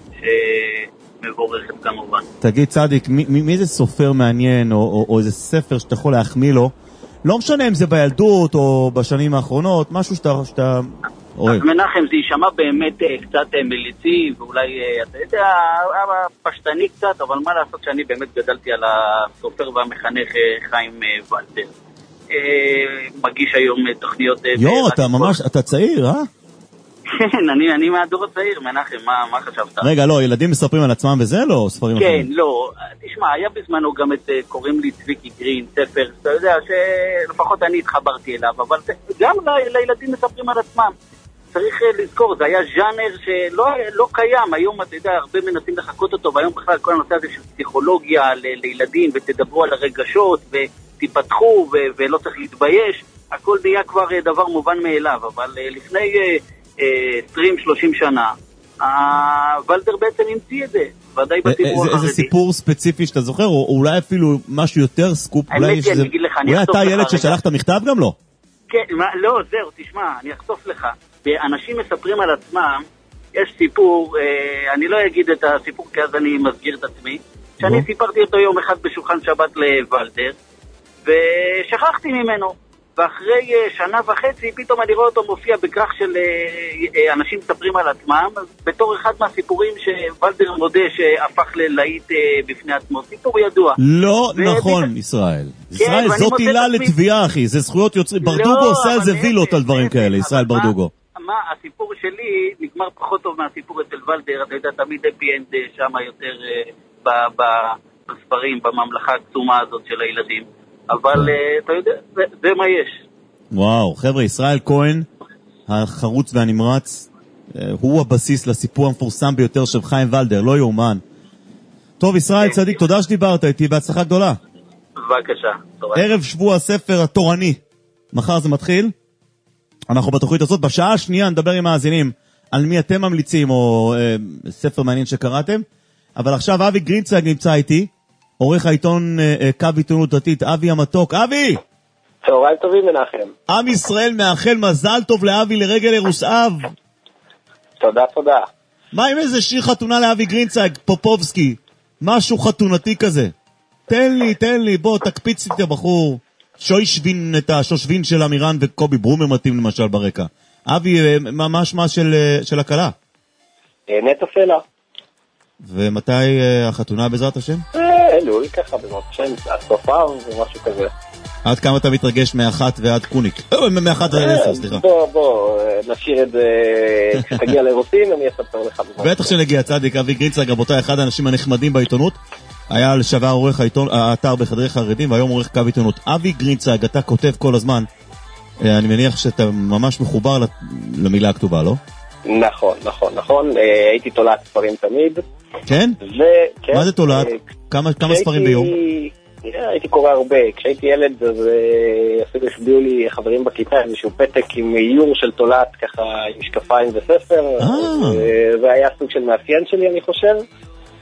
Speaker 18: שמבורכת כמובן.
Speaker 4: תגיד צדיק, מי, מי זה סופר מעניין, או, או, או איזה ספר שאתה יכול להחמיא לו, לא משנה אם זה בילדות או בשנים האחרונות, משהו שאתה, שאתה אוהב.
Speaker 18: מנחם, זה יישמע באמת קצת מליצי, ואולי, אתה יודע, פשטני קצת, אבל מה לעשות שאני באמת גדלתי על הסופר והמחנך חיים ולדר. מגיש היום תוכניות...
Speaker 4: יו, אתה ממש, אתה צעיר, אה?
Speaker 18: כן, אני, אני מהדור הצעיר, מנחם, מה, מה חשבת?
Speaker 4: רגע, לא, ילדים מספרים על עצמם וזה לא ספרים
Speaker 18: כן,
Speaker 4: אחרים?
Speaker 18: כן, לא. תשמע, היה בזמנו גם את, קוראים לי צביקי גרין, ספר, אתה יודע, שלפחות אני התחברתי אליו, אבל גם לילדים מספרים על עצמם. צריך לזכור, זה היה ז'אנר שלא לא קיים, היום, אתה יודע, הרבה מנסים לחכות אותו, והיום בכלל כל הנושא הזה של פסיכולוגיה ל, לילדים, ותדברו על הרגשות, ותיפתחו, ו, ולא צריך להתבייש, הכל נהיה כבר דבר מובן מאליו, אבל לפני... עשרים שלושים שנה, ולדר בעצם המציא את זה, ודאי בציבור החרדי.
Speaker 4: איזה סיפור ספציפי שאתה זוכר, או אולי אפילו משהו יותר סקופ, אולי אתה ילד ששלחת מכתב גם לא?
Speaker 18: כן, לא, זהו, תשמע, אני אחשוף לך. אנשים מספרים על עצמם, יש סיפור, אני לא אגיד את הסיפור כי אז אני מסגיר את עצמי, שאני סיפרתי אותו יום אחד בשולחן שבת לוולדר, ושכחתי ממנו. ואחרי שנה וחצי פתאום אני רואה אותו מופיע בכך של אנשים מספרים על עצמם, בתור אחד מהסיפורים שוולדר מודה שהפך ללהיט בפני עצמו, סיפור ידוע.
Speaker 4: לא נכון, ישראל. ישראל, זאת עילה לתביעה, אחי, זה זכויות יוצרים. ברדוגו עושה על זה וילות על דברים כאלה, ישראל ברדוגו.
Speaker 18: מה, הסיפור שלי נגמר פחות טוב מהסיפור אצל וולדר, אתה יודע, תמיד אפי אנד שם יותר בספרים, בממלכה הקסומה הזאת של הילדים. אבל אתה יודע, זה, זה מה יש.
Speaker 4: וואו, חבר'ה, ישראל כהן, החרוץ והנמרץ, הוא הבסיס לסיפור המפורסם ביותר של חיים ולדר, לא יאומן. טוב, ישראל צדיק, תודה שדיברת איתי, בהצלחה גדולה.
Speaker 18: בבקשה.
Speaker 4: ערב שבוע הספר התורני, מחר זה מתחיל. אנחנו בתוכנית הזאת, בשעה השנייה נדבר עם מאזינים על מי אתם ממליצים, או אה, ספר מעניין שקראתם. אבל עכשיו אבי גרינצייג נמצא איתי, עורך העיתון אה, קו עיתונות דתית, אבי המתוק. אבי!
Speaker 19: צהריים טובים מנחם.
Speaker 4: עם ישראל מאחל מזל טוב לאבי לרגל אירוסאיו.
Speaker 19: תודה, תודה.
Speaker 4: מה עם איזה שיר חתונה לאבי גרינצייג, פופובסקי? משהו חתונתי כזה. תן לי, תן לי, בוא, תקפיץ את הבחור. שוישבין את השושבין של אמירן וקובי ברומר מתאים למשל ברקע. אבי, ממש מה של, של הקלה?
Speaker 19: נטע פלא.
Speaker 4: ומתי החתונה בעזרת השם?
Speaker 19: אלול, ככה בעזרת השם, הסופר ומשהו כזה.
Speaker 4: עד כמה אתה מתרגש מאחת ועד קוניק? מאחת ועד עשר, סליחה.
Speaker 19: בוא, בוא, נשאיר את זה, כשתגיע לאירוסין, אני אספר לך.
Speaker 4: בטח שנגיע, צדיק, אבי גרינצייג, רבותיי, אחד האנשים הנחמדים בעיתונות, היה לשעבר עורך האתר בחדרי חרדים, והיום עורך קו עיתונות. אבי גרינצייג, אתה כותב כל הזמן, אני מניח שאתה ממש מחובר למילה הכתובה, לא?
Speaker 19: נכון, נכון, נכון, הייתי תולעת ספרים תמיד.
Speaker 4: כן? מה זה תולעת? כמה ספרים ביום?
Speaker 19: הייתי קורא הרבה. כשהייתי ילד, אז אפילו השביעו לי חברים בכיתה איזשהו פתק עם איור של תולעת, ככה עם משקפיים וספר. זה היה סוג של מאפיין שלי, אני חושב.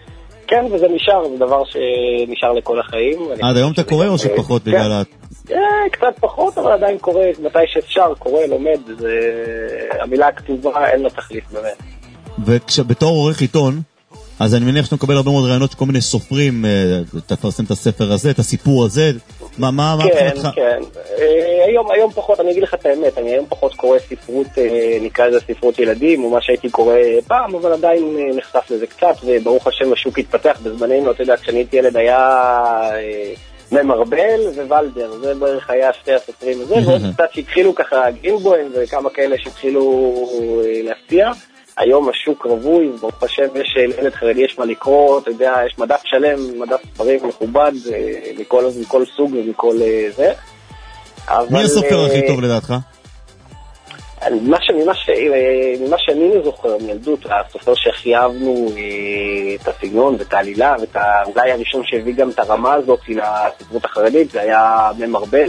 Speaker 19: כן, וזה נשאר, זה דבר שנשאר לכל החיים.
Speaker 4: עד היום אתה קורא או שפחות בגלל ה...
Speaker 19: קצת פחות, אבל עדיין קורא, מתי שאפשר, קורא, לומד, המילה הכתובה אין לה תחליף באמת.
Speaker 4: ובתור עורך עיתון, אז אני מניח שאתה מקבל הרבה מאוד רעיונות שכל מיני סופרים, תפרסם את הספר הזה, את הסיפור הזה, מה, מה, מה
Speaker 19: כן, כן. היום, היום פחות, אני אגיד לך את האמת, אני היום פחות קורא ספרות, נקרא לזה ספרות ילדים, או מה שהייתי קורא פעם, אבל עדיין נחשף לזה קצת, וברוך השם השוק התפתח בזמננו, אתה יודע, כשאני הייתי ילד היה ממרבל וולדר, זה בערך היה שתי הסופרים הזה, ועוד קצת שהתחילו ככה גרינבוים, וכמה כאלה שהתחילו להפתיע. היום השוק רווי, ברוך השם יש לילד חרדי, יש מה לקרוא, אתה יודע, יש מדף שלם, מדף ספרים מכובד, מכל, מכל סוג ומכל זה.
Speaker 4: מי הסופר הכי טוב לדעתך?
Speaker 19: ממה שאני זוכר מילדות, הסופר שהכי אהבנו את הסגנון ואת העלילה, ואולי הראשון שהביא גם את הרמה הזאת לספרות החרדית, זה היה ממרבל.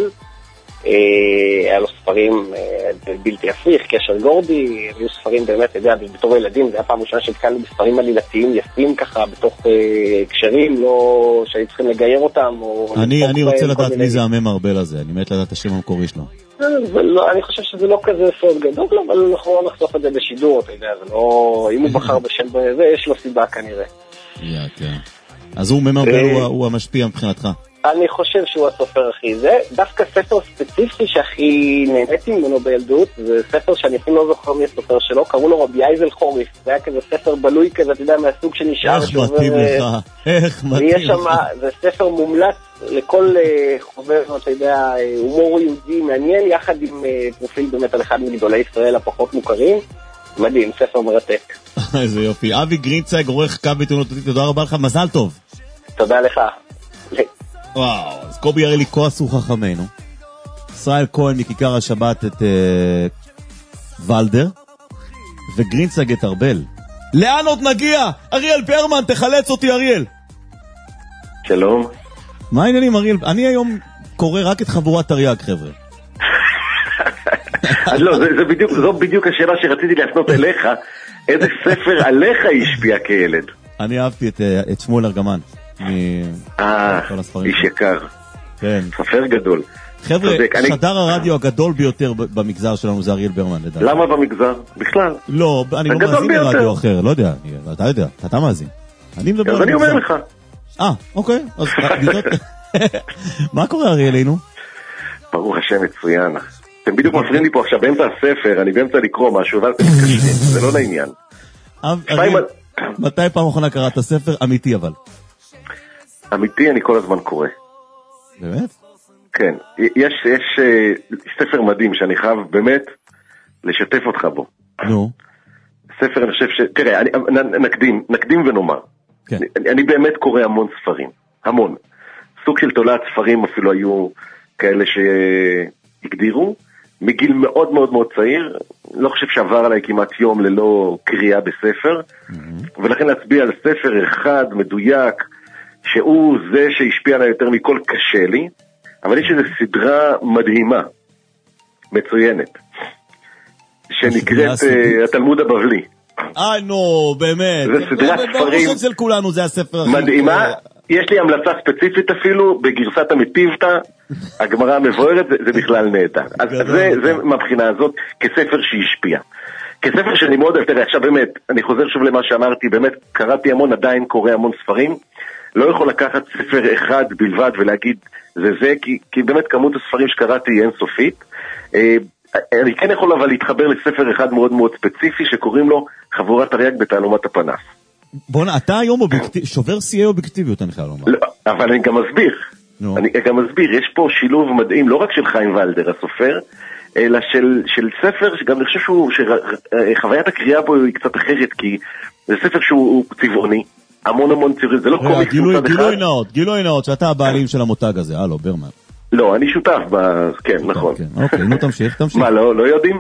Speaker 19: היה לו ספרים בלתי הפריך, קשר גורדי, היו ספרים באמת, אתה יודע, בתור ילדים, זה היה פעם ראשונה שהתקלנו בספרים עלילתיים יפים ככה, בתוך קשרים, לא שהיו צריכים לגייר אותם.
Speaker 4: אני רוצה לדעת מי זה הממרבל הזה, אני מת לדעת את השם המקורי שלו.
Speaker 19: אני חושב שזה לא כזה סוד גדול, אבל אנחנו לא נחשוף את זה בשידור, אתה יודע, זה לא, אם הוא בחר בשם בזה, יש לו סיבה כנראה.
Speaker 4: אז הוא ממרבל, הוא המשפיע מבחינתך.
Speaker 19: אני חושב שהוא הסופר הכי זה, דווקא ספר ספציפי שהכי נהניתי ממנו בילדות, זה ספר שאני אפילו לא זוכר מי הסופר שלו, קראו לו רבי אייזל חוריף, זה היה כזה ספר בלוי כזה, אתה יודע, מהסוג שנשאר.
Speaker 4: איך מתאים לך, איך מתאים לך.
Speaker 19: זה ספר מומלץ לכל חובר, אתה יודע, הומור יהודי מעניין, יחד עם פרופיל באמת על אחד מגדולי ישראל הפחות מוכרים, מדהים, ספר מרתק.
Speaker 4: איזה יופי. אבי גרינצייג, עורך קו בתאונות, תודה רבה לך, מזל טוב.
Speaker 19: תודה לך.
Speaker 4: וואו, אז קובי יראה לי כועס הוא חכמנו. ישראל כהן מכיכר השבת את uh, ולדר, וגרינצייג את ארבל. לאן עוד נגיע? אריאל ברמן, תחלץ אותי אריאל.
Speaker 20: שלום.
Speaker 4: מה העניינים אריאל? אני היום קורא רק את חבורת תרי"ג, חבר'ה.
Speaker 20: אז לא, זה, זה בדיוק, זו בדיוק השאלה שרציתי להפנות אליך. איזה ספר עליך השפיע כילד?
Speaker 4: אני אהבתי את, את שמואל ארגמן.
Speaker 20: אה, איש יקר.
Speaker 4: כן.
Speaker 20: סופר גדול.
Speaker 4: חבר'ה, חדר הרדיו הגדול ביותר במגזר שלנו זה אריאל ברמן, לדעתי.
Speaker 20: למה במגזר? בכלל.
Speaker 4: לא, אני לא מאזין לרדיו אחר, לא יודע, אתה יודע, אתה מאזין. אני מדבר על
Speaker 20: אז אני אומר לך.
Speaker 4: אה, אוקיי, אז מה קורה אריאלינו?
Speaker 20: ברוך השם מצוין. אתם בדיוק מפריעים לי פה עכשיו באמצע הספר, אני באמצע לקרוא משהו, אבל אתם מתקשרים, זה לא לעניין.
Speaker 4: מתי פעם אחרונה קראת ספר? אמיתי אבל.
Speaker 20: אמיתי אני כל הזמן קורא.
Speaker 4: באמת?
Speaker 20: כן. יש, יש ספר מדהים שאני חייב באמת לשתף אותך בו.
Speaker 4: נו.
Speaker 20: ספר אני חושב ש... תראה, אני, נקדים, נקדים ונאמר.
Speaker 4: כן.
Speaker 20: אני, אני באמת קורא המון ספרים. המון. סוג של תולעת ספרים אפילו היו כאלה שהגדירו. מגיל מאוד מאוד מאוד צעיר. לא חושב שעבר עליי כמעט יום ללא קריאה בספר. Mm-hmm. ולכן להצביע על ספר אחד מדויק שהוא זה שהשפיע עליי יותר מכל קשה לי, אבל יש איזו סדרה מדהימה, מצוינת, שנקראת התלמוד הבבלי.
Speaker 4: אה, נו, באמת.
Speaker 20: זה סדרת ספרים
Speaker 4: אצל כולנו, זה הספר הכי
Speaker 20: מדהימה. יש לי המלצה ספציפית אפילו, בגרסת המטיבתא, הגמרא המבוארת, זה, זה בכלל נהדר. אז זה, זה מבחינה הזאת, כספר שהשפיע. כספר שאני מאוד אוהב, תראה, עכשיו באמת, אני חוזר שוב למה שאמרתי, באמת קראתי המון, עדיין קורא המון ספרים, לא יכול לקחת ספר אחד בלבד ולהגיד זה זה, כי, כי באמת כמות הספרים שקראתי היא אינסופית. אני כן יכול אבל להתחבר לספר אחד מאוד מאוד ספציפי שקוראים לו חבורת תרי"ג בתעלומת הפנס.
Speaker 4: בוא, אתה היום אובייקטיב, שובר שיאי אובייקטיביות, אני חייב לומר.
Speaker 20: לא, אבל אני גם מסביר. No. אני גם מסביר, יש פה שילוב מדהים, לא רק של חיים ולדר הסופר, אלא של, של ספר שגם אני חושב שהוא, שחוויית הקריאה בו היא קצת אחרת, כי זה ספר שהוא צבעוני. המון המון ציורים, זה לא קומיקס מצד אחד.
Speaker 4: גילוי נאות, גילוי נאות, שאתה הבעלים של המותג הזה, הלו, ברמן.
Speaker 20: לא, אני שותף, כן, נכון.
Speaker 4: אוקיי, נו תמשיך, תמשיך.
Speaker 20: מה, לא יודעים?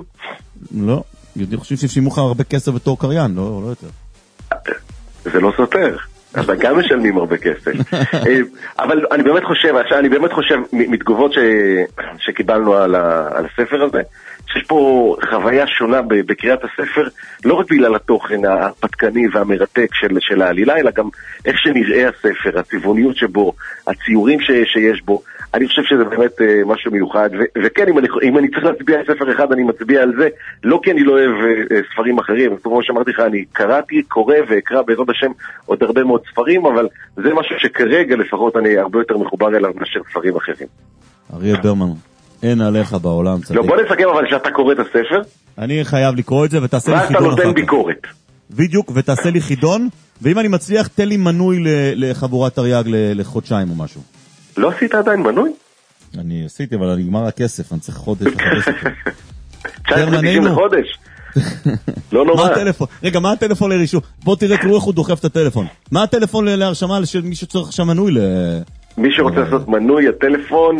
Speaker 4: לא, אני חושב ששימו לך הרבה כסף בתור קריין, לא יותר.
Speaker 20: זה לא סותר. אז גם משלמים הרבה כסף. אבל אני באמת חושב, אני באמת חושב, מתגובות שקיבלנו על הספר הזה, שיש פה חוויה שונה בקריאת הספר, לא רק בגלל התוכן הפתקני והמרתק של העלילה, אלא גם איך שנראה הספר, הצבעוניות שבו, הציורים שיש בו. אני חושב שזה באמת משהו מיוחד, וכן, אם אני צריך להצביע על ספר אחד, אני מצביע על זה, לא כי אני לא אוהב ספרים אחרים, כמו שאמרתי לך, אני קראתי, קורא ואקרא בעזרת השם עוד הרבה מאוד ספרים, אבל זה משהו שכרגע לפחות אני הרבה יותר מחובר אליו מאשר ספרים אחרים.
Speaker 4: אריאל ברמן, אין עליך בעולם צדיק.
Speaker 20: לא, בוא נסכם אבל שאתה קורא את הספר.
Speaker 4: אני חייב לקרוא את זה ותעשה לי חידון אחר כך.
Speaker 20: ואתה נותן ביקורת.
Speaker 4: בדיוק, ותעשה לי חידון, ואם אני מצליח, תן לי מנוי לחבורת תרי"ג לחודשיים או משהו.
Speaker 20: לא עשית עדיין מנוי?
Speaker 4: אני עשיתי, אבל נגמר הכסף, אני צריך חודש לחדש אותו.
Speaker 20: תשע עשרה תשעים לחודש. לא נורא.
Speaker 4: מה הטלפון? רגע, מה הטלפון לרישום? בוא תראה, תראו איך הוא דוחף את הטלפון. מה הטלפון להרשמה של מי שצריך עכשיו מנוי ל...
Speaker 20: מי שרוצה לעשות מנוי, הטלפון...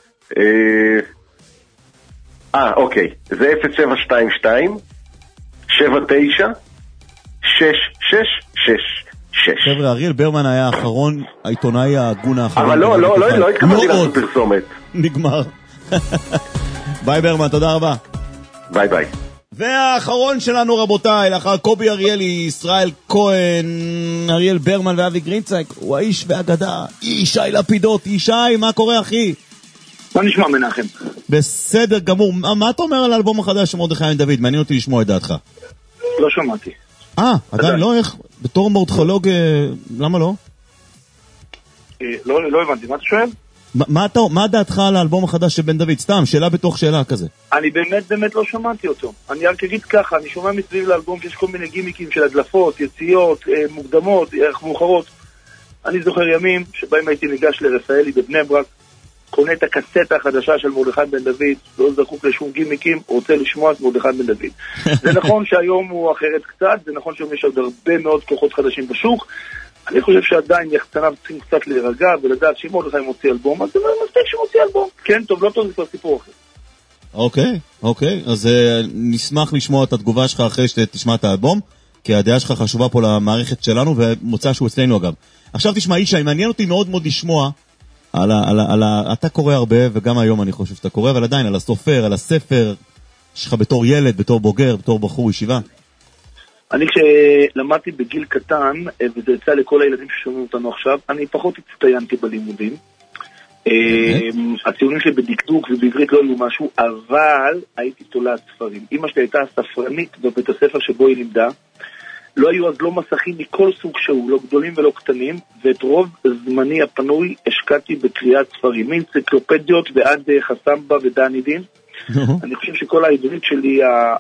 Speaker 20: אה, אוקיי. זה אפס שבע שתיים שתיים שבע תשע שש שש שש שש.
Speaker 4: חבר'ה, אריאל ברמן היה האחרון, העיתונאי ההגון האחרון.
Speaker 20: אבל לא, לא, לא, לא התכוונתי לעשות פרסומת.
Speaker 4: נגמר. ביי ברמן, תודה רבה.
Speaker 20: ביי ביי.
Speaker 4: והאחרון שלנו רבותיי, לאחר קובי אריאלי, ישראל כהן, אריאל ברמן ואבי גרינצייק, הוא האיש והאגדה, ישי לפידות. ישי, מה קורה אחי?
Speaker 21: מה נשמע מנחם?
Speaker 4: בסדר גמור, מה אתה אומר על האלבום החדש של מרדכי בן דוד? מעניין אותי לשמוע את דעתך.
Speaker 21: לא שמעתי.
Speaker 4: אה, עדיין לא, איך? בתור מורדכולוג, למה לא?
Speaker 21: לא, לא הבנתי, מה אתה שואל?
Speaker 4: מה, אתה, מה דעתך על האלבום החדש של בן דוד? סתם, שאלה בתוך שאלה כזה.
Speaker 21: אני באמת באמת לא שמעתי אותו. אני רק אגיד ככה, אני שומע מסביב לאלבום שיש כל מיני גימיקים של הדלפות, יציאות, מוקדמות, ערך מאוחרות. אני זוכר ימים שבהם הייתי ניגש לרפאלי בבני ברק, קונה את הקסטה החדשה של מרדכי בן דוד, לא זקוק לשום גימיקים, רוצה לשמוע את מרדכי בן דוד. זה נכון שהיום הוא אחרת קצת, זה נכון שהיום יש עוד הרבה מאוד כוחות חדשים בשוק, אני חושב שעדיין יחצניו צריכים קצת להירגע ולדעת שאם מרדכי מוציא אלבום, אז זה מספיק שמוציא אלבום. כן, טוב, לא טוב, זה כבר סיפור אחר.
Speaker 4: אוקיי, אוקיי, אז נשמח לשמוע את התגובה שלך אחרי שתשמע את האלבום, כי הדעה שלך חשובה פה למערכת שלנו, ומוצא שהוא אצלנו אגב. עכשיו תשמע, אישה, מעניין אותי מאוד מאוד לשמוע על ה, על ה, על ה, אתה קורא הרבה, וגם היום אני חושב שאתה קורא, אבל עדיין על הסופר, על הספר שלך בתור ילד, בתור בוגר, בתור בחור ישיבה.
Speaker 21: אני כשלמדתי בגיל קטן, וזה יצא לכל הילדים ששומעים אותנו עכשיו, אני פחות הצטיינתי בלימודים. הציונים שלי בדקדוק ובעברית לא היו משהו, אבל הייתי תולעת ספרים. אמא שלי הייתה ספרנית בבית הספר שבו היא לימדה. לא היו אז לא מסכים מכל סוג שהוא, לא גדולים ולא קטנים, ואת רוב זמני הפנוי השקעתי בקריאת ספרים, מאנציקלופדיות ועד חסמבה ודני דין. אני חושב שכל העברית שלי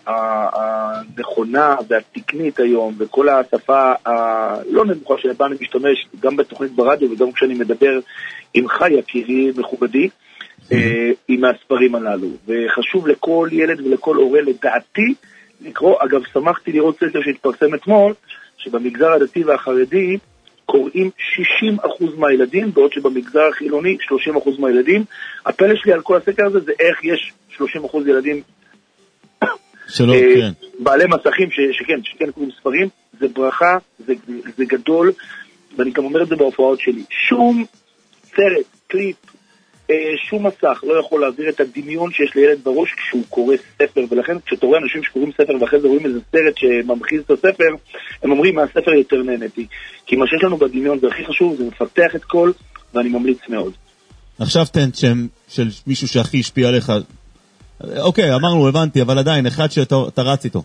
Speaker 21: הנכונה והתקנית היום, וכל השפה הלא נמוכה שבה אני משתמש, גם בתוכנית ברדיו וגם כשאני מדבר עם חי, יקירי מכובדי, עם הספרים הללו. וחשוב לכל ילד ולכל הורה לדעתי, לקרוא, אגב, שמחתי לראות סקר שהתפרסם אתמול, שבמגזר הדתי והחרדי קוראים שישים אחוז מהילדים, בעוד שבמגזר החילוני שלושים אחוז מהילדים. הפלא שלי על כל הסקר הזה זה איך יש שלושים אחוז ילדים
Speaker 4: שלא, כן.
Speaker 21: בעלי מסכים ש, שכן, שכן קוראים ספרים. זה ברכה, זה, זה גדול, ואני גם אומר את זה בהופעות שלי. שום סרט, קליפ, שום מסך לא יכול להעביר את הדמיון שיש לילד בראש כשהוא קורא ספר, ולכן כשאתה רואה אנשים שקוראים ספר ואחרי זה רואים איזה סרט שממחיז את הספר, הם אומרים מהספר יותר נהניתי, כי מה שיש לנו בדמיון זה הכי חשוב, זה מפתח את כל, ואני ממליץ מאוד.
Speaker 4: עכשיו תן שם של מישהו שהכי השפיע עליך. אוקיי, אמרנו, הבנתי, אבל עדיין, אחד שאתה רץ איתו.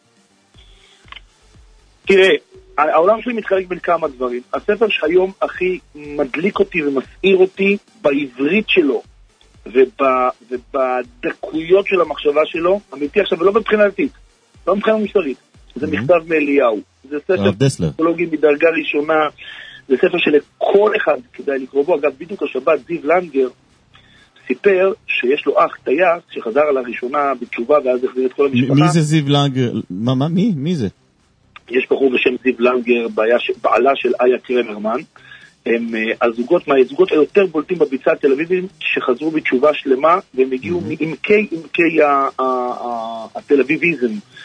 Speaker 4: תראה,
Speaker 21: העולם שלי מתחלק בין כמה דברים. הספר שהיום הכי מדליק אותי ומסעיר אותי בעברית שלו ובא, ובדקויות של המחשבה שלו, אמיתי עכשיו, ולא מבחינה דתית, לא מבחינה משטרית, זה מכתב מאליהו. זה ספר פסיכולוגי מדרגה ראשונה, זה ספר שלכל אחד כדאי לקרוא בו. אגב, בדיוק השבת זיו לנגר סיפר שיש לו אח טייס שחזר על הראשונה בתשובה ואז החזיר את כל המשפחה.
Speaker 4: מי זה זיו לנגר? מה, מה, מי? מי זה?
Speaker 21: יש בחור בשם זיו לנגר, בעלה של איה קרמרמן. הם הזוגות, מהזוגות היותר בולטים בביצה התל אביבים שחזרו בתשובה שלמה, והם הגיעו מעמקי עמקי התל אביביזם.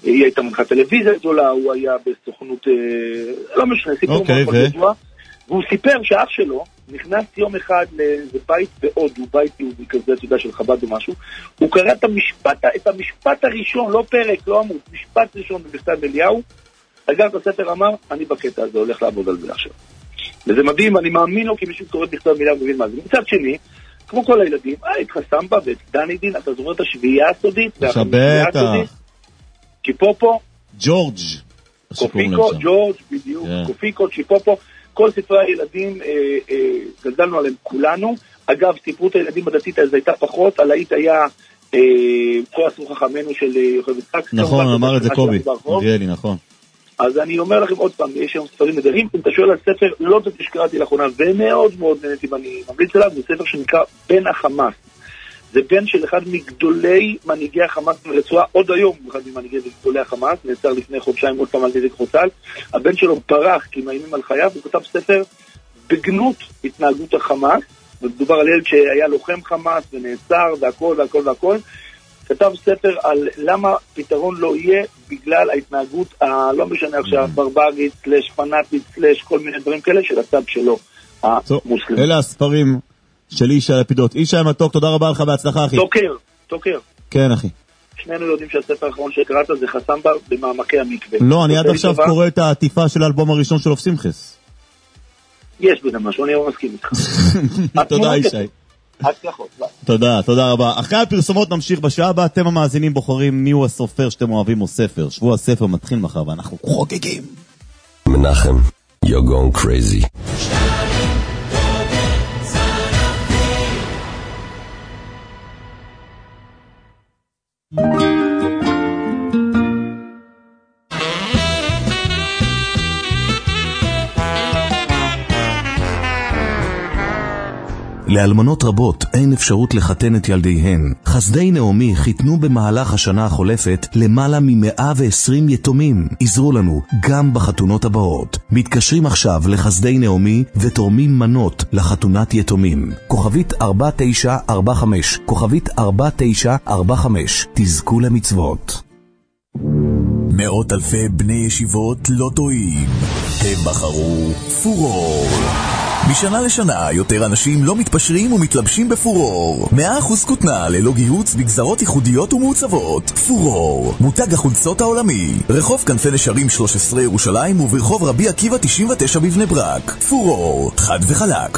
Speaker 21: היא הייתה מנחת טלוויזיה גדולה, הוא היה בסוכנות, לא משנה, סיפור okay, מאוד ו... גדולה, והוא סיפר שאח שלו נכנס יום אחד לאיזה בית בהודו, בית יהודי כזה, אתה יודע, של חב"ד או משהו, הוא קרא את המשפט, את המשפט הראשון, לא פרק, לא עמוד, משפט ראשון במכתב אליהו, סגר את הספר, אמר, אני בקטע הזה הולך לעבוד על זה עכשיו. וזה מדהים, אני מאמין לו, כי מישהו קורא בכתב אליהו מבין מה זה. מצד שני, כמו כל הילדים, אה, איתך סמבה ואת דני דין, אתה זוכר את השביעייה הסודית, והשביעייה הסודית, צ'יפופו,
Speaker 4: ג'ורג',
Speaker 21: קופיקו, ג'ורג', בדיוק, קופיקו, צ'יפופו, כל ספרי הילדים, אה, אה, גדלנו עליהם כולנו. אגב, ספרות הילדים הדתית אז הייתה פחות, הלהיט היה אה, כל עשו חכמנו של יוכב יצחק.
Speaker 4: נכון, אמר את זה קובי, אריאלי, נכון.
Speaker 21: אז אני אומר לכם עוד פעם, יש שם ספרים נדרים, אם אתה שואל על ספר, לא יודעת שקראתי לאחרונה, ומאוד מאוד נהניתי, ואני ממליץ עליו, זה ספר שנקרא בן החמאס. זה בן של אחד מגדולי מנהיגי החמאס ברצועה, עוד היום אחד ממנהיגי גדולי החמאס, נעצר לפני חודשיים עוד פעם על ידי חוצל, הבן שלו ברח כי מאיימים על חייו, הוא כתב ספר בגנות התנהגות החמאס, ומדובר על ילד שהיה לוחם חמאס ונעצר והכל והכל והכל, כתב ספר על למה פתרון לא יהיה בגלל ההתנהגות הלא משנה עכשיו, ברברית, סלש פנאטית, סלש כל מיני דברים כאלה של הצד שלו, המוסלם.
Speaker 4: אלה הספרים של ישי לפידות. ישי מתוק, תודה רבה לך, בהצלחה אחי.
Speaker 21: תוקר, תוקר.
Speaker 4: כן אחי.
Speaker 21: שנינו יודעים שהספר האחרון שקראת זה חסמבר במעמקי המקווה.
Speaker 4: לא, אני עד עכשיו קורא את העטיפה של האלבום הראשון של אוף שמחס.
Speaker 21: יש בזה משהו, אני לא מסכים איתך.
Speaker 4: תודה ישי.
Speaker 21: הצלחות, ביי.
Speaker 4: תודה, תודה רבה. אחרי הפרסומות נמשיך בשעה הבאה, אתם המאזינים בוחרים מיהו הסופר שאתם אוהבים או ספר. שבוע הספר מתחיל מחר ואנחנו חוגגים.
Speaker 1: מנחם, you're going crazy.
Speaker 9: לאלמנות רבות אין אפשרות לחתן את ילדיהן. חסדי נעמי חיתנו במהלך השנה החולפת למעלה מ-מאה ועשרים יתומים. עזרו לנו גם בחתונות הבאות. מתקשרים עכשיו לחסדי נעמי ותורמים מנות לחתונת יתומים. כוכבית ארבע תשע ארבע חמש, כוכבית ארבע תשע ארבע חמש. תזכו למצוות.
Speaker 1: מאות אלפי בני ישיבות לא טועים. הם בחרו פורור. משנה לשנה יותר אנשים לא מתפשרים ומתלבשים בפורור. מאה אחוז כותנה ללא גיהוץ בגזרות ייחודיות ומעוצבות. פורור, מותג החולצות העולמי. רחוב כנפי נשרים שלוש עשרה ירושלים וברחוב רבי עקיבא תשעים ותשע בבני ברק. פורור, חד וחלק.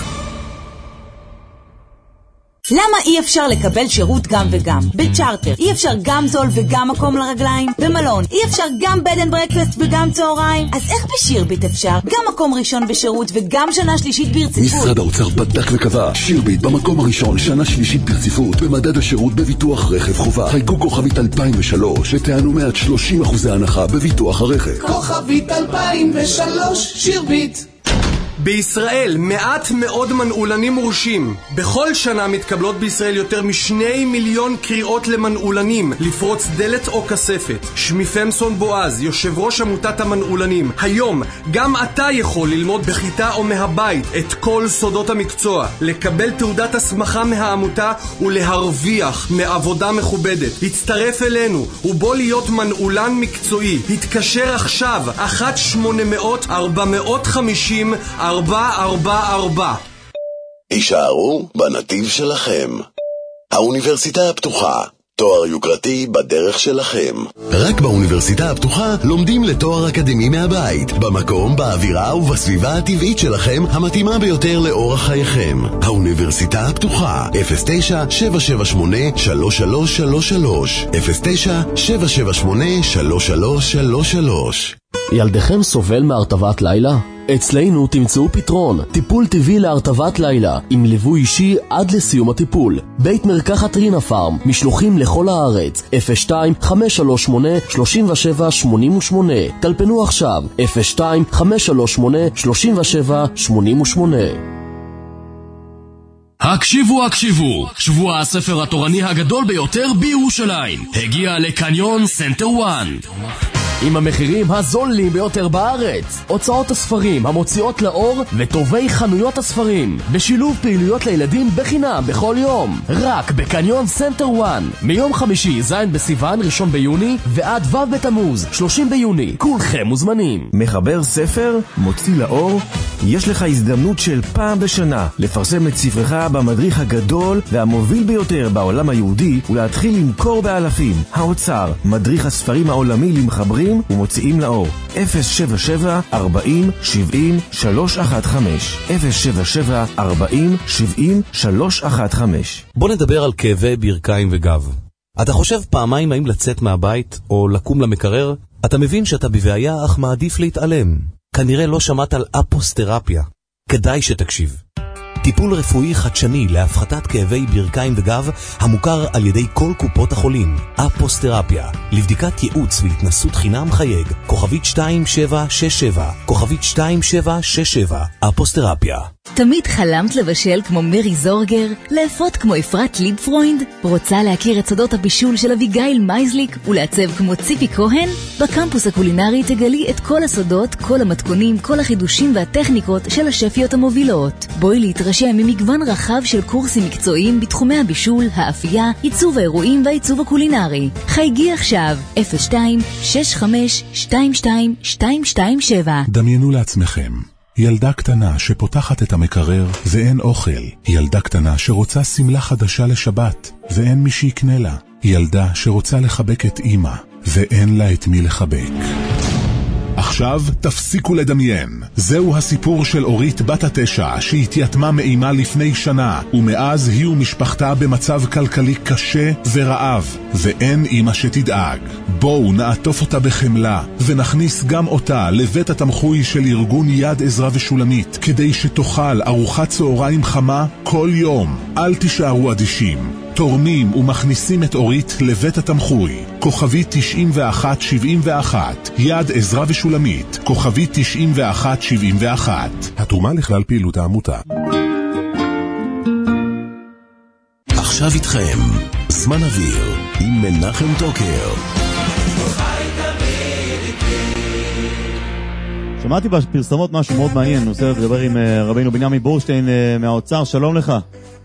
Speaker 10: למה אי אפשר לקבל שירות גם וגם? בצ'ארטר אי אפשר גם זול וגם מקום לרגליים? במלון אי אפשר גם בד אנד ברקפסט וגם צהריים? אז איך בשירביט אפשר? גם מקום ראשון בשירות וגם שנה שלישית ברציפות.
Speaker 2: משרד האוצר בדק וקבע, שירביט במקום הראשון שנה שלישית ברציפות במדד השירות בביטוח רכב חובה. חייגו כוכבית אלפיים ושלוש ותענו מעט שלושים אחוז הנחה בביטוח הרכב.
Speaker 6: כוכבית אלפיים ושלוש שירביט.
Speaker 16: בישראל מעט מאוד מנעולנים מורשים. בכל שנה מתקבלות בישראל יותר משני מיליון קריאות למנעולנים לפרוץ דלת או כספת. שמי פמסון בועז, יושב ראש עמותת המנעולנים. היום גם אתה יכול ללמוד בכיתה או מהבית את כל סודות המקצוע, לקבל תעודת הסמכה מהעמותה ולהרוויח מעבודה מכובדת. הצטרף אלינו ובוא להיות מנעולן מקצועי. התקשר עכשיו אחת שמונה מאות ארבע מאות חמישים ארבע ארבע ארבע.
Speaker 1: הישארו בנתיב שלכם. האוניברסיטה הפתוחה, תואר יוקרתי בדרך שלכם. רק באוניברסיטה הפתוחה לומדים לתואר אקדמי מהבית, במקום, באווירה ובסביבה הטבעית שלכם המתאימה ביותר לאורח חייכם. האוניברסיטה הפתוחה, אפס תשע שבע שבע שמונה שלוש שלוש שלוש שלוש, אפס תשע שבע שבע שמונה שלוש שלוש שלוש שלוש.
Speaker 11: ילדכם סובל מהרטבת לילה? אצלנו תמצאו פתרון, טיפול טבעי להרטבת לילה, עם ליווי אישי עד לסיום הטיפול. בית מרקחת רינה פארם, משלוחים לכל הארץ, אפס שתיים חמש שלוש שמונה שלוש שבע שמונה שמונה. טלפנו עכשיו, אפס שתיים חמש שלוש שמונה שלוש שבע שמונה שמונה.
Speaker 22: הקשיבו, הקשיבו, שבוע הספר התורני הגדול ביותר בירושלים הגיע לקניון סנטר וואן.
Speaker 11: עם המחירים הזולים ביותר בארץ. הוצאות הספרים המוציאות לאור וטובי חנויות הספרים. בשילוב פעילויות לילדים בחינם בכל יום. רק בקניון סנטר וואן. מיום חמישי, זין בסיוון, ראשון ביוני, ועד ו' בתמוז, שלושים ביוני. כולכם מוזמנים.
Speaker 3: מחבר ספר, מוציא לאור, יש לך הזדמנות של פעם בשנה לפרסם את ספרך במדריך הגדול והמוביל ביותר בעולם היהודי ולהתחיל למכור באלפים. האוצר, מדריך הספרים העולמי למחברים ומוציאים לאור. אפס שבע שבע ארבעים שבעים שלוש אחת חמש אפס שבע שבע ארבעים שבעים שלוש אחת חמש.
Speaker 5: בוא נדבר על כאבי ברכיים וגב. אתה חושב פעמיים האם לצאת מהבית או לקום למקרר? אתה מבין שאתה בבעיה אך מעדיף להתעלם. כנראה לא שמעת על אפוסטרפיה. כדאי שתקשיב. טיפול רפואי חדשני להפחתת כאבי ברכיים וגב המוכר על ידי כל קופות החולים. אפוסטרפיה, לבדיקת ייעוץ והתנסות חינם חייג. כוכבית שתיים שבע שש שבע, כוכבית שתיים שבע שש שבע. אפוסטרפיה.
Speaker 23: תמיד חלמת לבשל כמו מרי זורגר, לאפות כמו אפרת ליבפרוינד? רוצה להכיר את סודות הבישול של אביגיל מייזליק ולעצב כמו ציפי כהן? בקמפוס הקולינרי תגלי את כל הסודות, כל המתכונים, כל החידושים והטכניקות של השפיות המובילות. בואי להתרשם ממגוון רחב של קורסים מקצועיים בתחומי הבישול, האפייה, עיצוב האירועים והעיצוב הקולינרי. חייגי עכשיו אפס שתיים שש חמש שתיים שתיים שתיים שתיים שבע.
Speaker 24: דמיינו לעצמכם ילדה קטנה שפותחת את המקרר ואין אוכל. ילדה קטנה שרוצה סמלה חדשה לשבת ואין מי שיקנה לה. ילדה שרוצה לחבק את אמא ואין לה את מי לחבק. עכשיו תפסיקו לדמיין. זהו הסיפור של אורית בת התשע שהתייתמה מאימה לפני שנה, ומאז היא ומשפחתה במצב כלכלי קשה ורעב, ואין אמא שתדאג. בואו נעטוף אותה בחמלה ונכניס גם אותה לבית התמחוי של ארגון יד עזרא ושולמית, כדי שתאכל ארוחת צהריים חמה כל יום. אל תישארו אדישים. תורמים ומכניסים את אורית לבית התמחוי. כוכבית תשעים ואחת שבעים ואחת. יד עזרא ושולמית. כוכבית תשעים ואחת שבעים ואחת. התרומה לכלל פעילות העמותה.
Speaker 1: עכשיו איתכם זמן אוויר עם מנחם טוקר.
Speaker 4: שמעתי בפרסמות משהו מאוד מעניין. אני רוצה לדבר עם רבינו בנימין בורשטיין מהאוצר. שלום לך.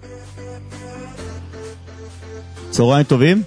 Speaker 4: צהריים טובים.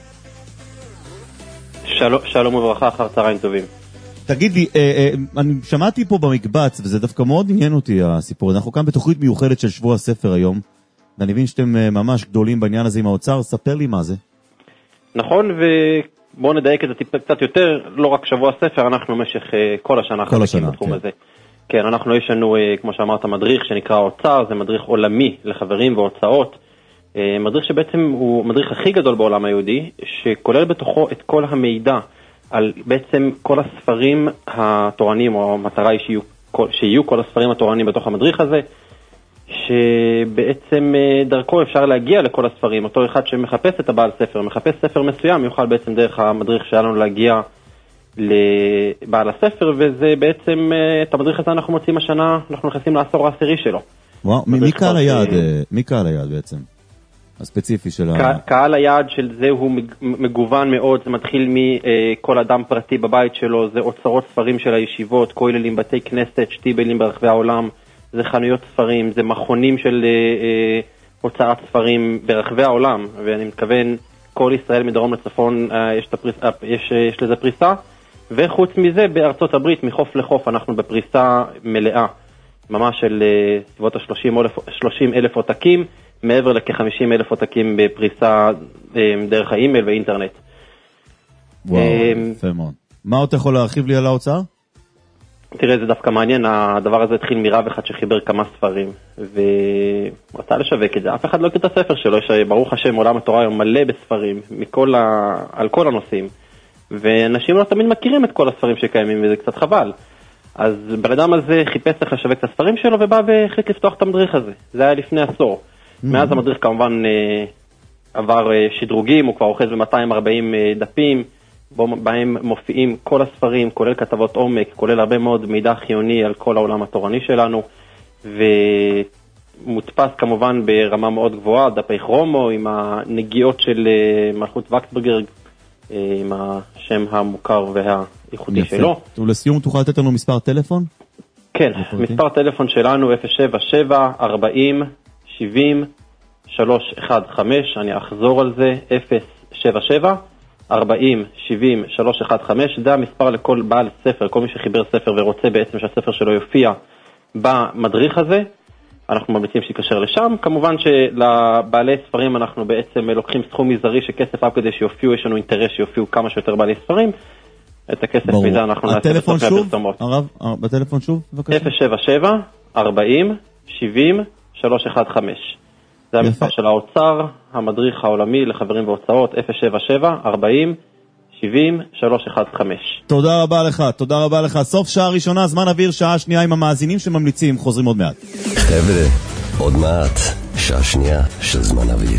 Speaker 25: שלום, שלום וברכה, אחר צהריים טובים.
Speaker 4: תגיד לי, אה, אה, אני שמעתי פה במקבץ, וזה דווקא מאוד עניין אותי הסיפור. אנחנו כאן בתוכנית מיוחדת של שבוע הספר היום, ואני מבין שאתם אה, ממש גדולים בעניין הזה עם האוצר. ספר לי מה זה.
Speaker 25: נכון, ובואו נדייק את זה טיפה קצת יותר, לא רק שבוע הספר, אנחנו במשך אה, כל השנה
Speaker 4: כל השנה,
Speaker 25: בתחום
Speaker 4: כן.
Speaker 25: הזה. כן, אנחנו יש לנו, אה, כמו שאמרת, מדריך שנקרא האוצר, זה מדריך עולמי לחברים והוצאות. מדריך שבעצם הוא מדריך הכי גדול בעולם היהודי, שכולל בתוכו את כל המידע על בעצם כל הספרים התורניים, או המטרה היא שיהיו, שיהיו כל הספרים התורניים בתוך המדריך הזה, שבעצם דרכו אפשר להגיע לכל הספרים. אותו אחד שמחפש את הבעל ספר, מחפש ספר מסוים, יוכל בעצם דרך המדריך שלנו להגיע לבעל הספר, וזה בעצם, את המדריך הזה אנחנו מוצאים השנה, אנחנו נכנסים לעשור העשירי שלו.
Speaker 4: וואו, מי קהל היעד, מי קהל היעד בעצם? הספציפי של ה...
Speaker 25: קהל היעד של זה הוא מגוון מאוד, זה מתחיל מכל אדם פרטי בבית שלו, זה אוצרות ספרים של הישיבות, כוללים, בתי כנסת, שטיבלים ברחבי העולם, זה חנויות ספרים, זה מכונים של הוצאת ספרים ברחבי העולם, ואני מתכוון כל ישראל מדרום לצפון יש, הפריס, יש, יש לזה פריסה, וחוץ מזה בארצות הברית מחוף לחוף אנחנו בפריסה מלאה, ממש של סביבות ה-שלושים אלף עותקים, מעבר לכ-חמישים אלף עותקים בפריסה דרך האימייל ואינטרנט.
Speaker 4: וואו, יפה מאוד. מה עוד יכול להרחיב לי על האוצר?
Speaker 25: תראה, זה דווקא מעניין, הדבר הזה התחיל מרב אחד שחיבר כמה ספרים, ורצה לשווק את זה. אף אחד לא יקרא את הספר שלו, שברוך השם עולם התורה היום מלא בספרים, מכל ה... על כל הנושאים, ואנשים לא תמיד מכירים את כל הספרים שקיימים, וזה קצת חבל. אז בן אדם הזה חיפש איך לשווק את הספרים שלו, ובא והחליט לפתוח את המדריך הזה. זה היה לפני עשור. מאז המדריך כמובן עבר שדרוגים, הוא כבר אוחז ב-מאתיים וארבעים דפים, בהם מופיעים כל הספרים, כולל כתבות עומק, כולל הרבה מאוד מידע חיוני על כל העולם התורני שלנו, ומודפס כמובן ברמה מאוד גבוהה, דפי כרומו עם הנגיעות של מלכות וקסברגר, עם השם המוכר והייחודי שלו.
Speaker 4: ולסיום תוכל לתת לנו מספר טלפון?
Speaker 25: כן, מספר טלפון שלנו אפס שבע שבע ארבעים שבעים שלוש אחת חמש, אני אחזור על זה, אפס שבע שבע ארבעים שבעים שלוש אחת חמש, זה המספר לכל בעל ספר, כל מי שחיבר ספר ורוצה בעצם שהספר שלו יופיע במדריך הזה, אנחנו ממליצים שיקשר לשם. כמובן שלבעלי ספרים אנחנו בעצם לוקחים סכום מזערי שכסף אף כדי שיופיעו, יש לנו אינטרס שיופיעו כמה שיותר בעלי ספרים, את הכסף מזה אנחנו נעשה בסופי הפרסומות.
Speaker 4: הרב, בטלפון שוב, בבקשה.
Speaker 25: אפס שבע שבע ארבעים שבעים שלוש אחת חמש. זה המספר של האוצר, המדריך העולמי לחברים והוצאות, אפס שבע שבע ארבעים שבעים שלוש אחת חמש.
Speaker 4: תודה רבה לך, תודה רבה לך. סוף שעה ראשונה, זמן אוויר, שעה שנייה עם המאזינים שממליצים, חוזרים עוד מעט.
Speaker 1: חבר'ה, עוד מעט, שעה שנייה של זמן אוויר.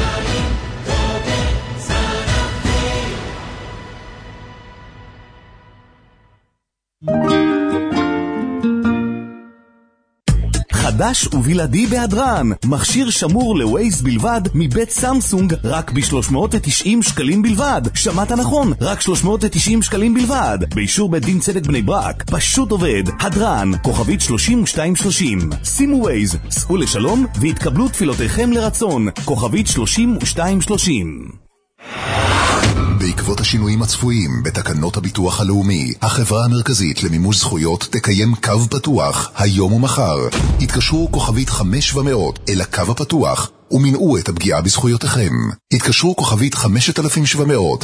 Speaker 9: חדש ובלעדי בהדרן, מכשיר שמור לווייז בלבד מבית סמסונג רק ב-שלוש מאות ותשעים שקלים בלבד. שמעת נכון, רק שלוש מאות ותשעים שקלים בלבד. באישור בית דין צדק בני ברק, פשוט עובד. הדרן, כוכבית שלושים ושתיים שלושים. שימו ווייז, סעו לשלום והתקבלו תפילותיכם לרצון. כוכבית שלושים ושתיים שלושים.
Speaker 2: בעקבות השינויים הצפויים בתקנות הביטוח הלאומי, החברה המרכזית למימוש זכויות תקיים קו פתוח היום ומחר. התקשרו כוכבית חמש ומאות אל הקו הפתוח ומנעו את הפגיעה בזכויותיכם. התקשרו כוכבית חמשת אלפים שבע מאות.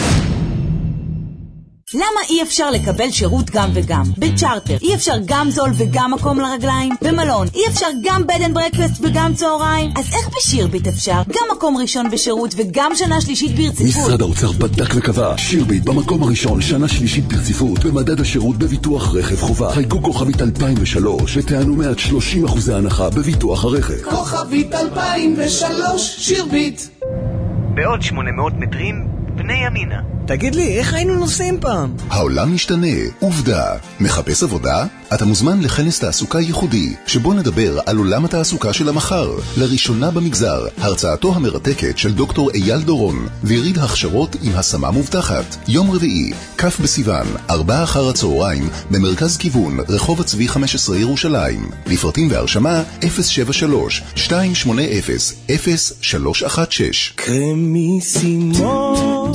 Speaker 10: למה אי אפשר לקבל שירות גם וגם? בצ'ארטר אי אפשר גם זול וגם מקום לרגליים? במלון אי אפשר גם בד אנד ברקפסט וגם צהריים? אז איך בשירביט אפשר? גם מקום ראשון בשירות וגם שנה שלישית ברציפות?
Speaker 2: משרד האוצר בדק וקבע, שירביט במקום הראשון שנה שלישית ברציפות במדד השירות בביטוח רכב חובה. חייגו כוכבית אלפיים ושלוש ותענו מעט שלושים אחוזי הנחה בביטוח הרכב.
Speaker 6: כוכבית אלפיים ושלוש שירביט.
Speaker 7: בעוד שמונה מאות מטרים בני ימינה. תגיד לי, איך היינו נוסעים פעם?
Speaker 2: העולם משתנה, עובדה. מחפש עבודה? אתה מוזמן לכנס תעסוקה ייחודי, שבו נדבר על עולם התעסוקה של המחר. לראשונה במגזר, הרצאתו המרתקת של דוקטור אייל דורון, ויריד הכשרות עם השמה מובטחת. יום רביעי, כ' בסיוון, ארבע אחר הצהריים, במרכז כיוון, רחוב הצבי חמש עשרה ירושלים. לפרטים והרשמה, אפס שבע שלוש שתיים שמונה אפס אפס שלוש אחת שש.
Speaker 6: קרמיסימו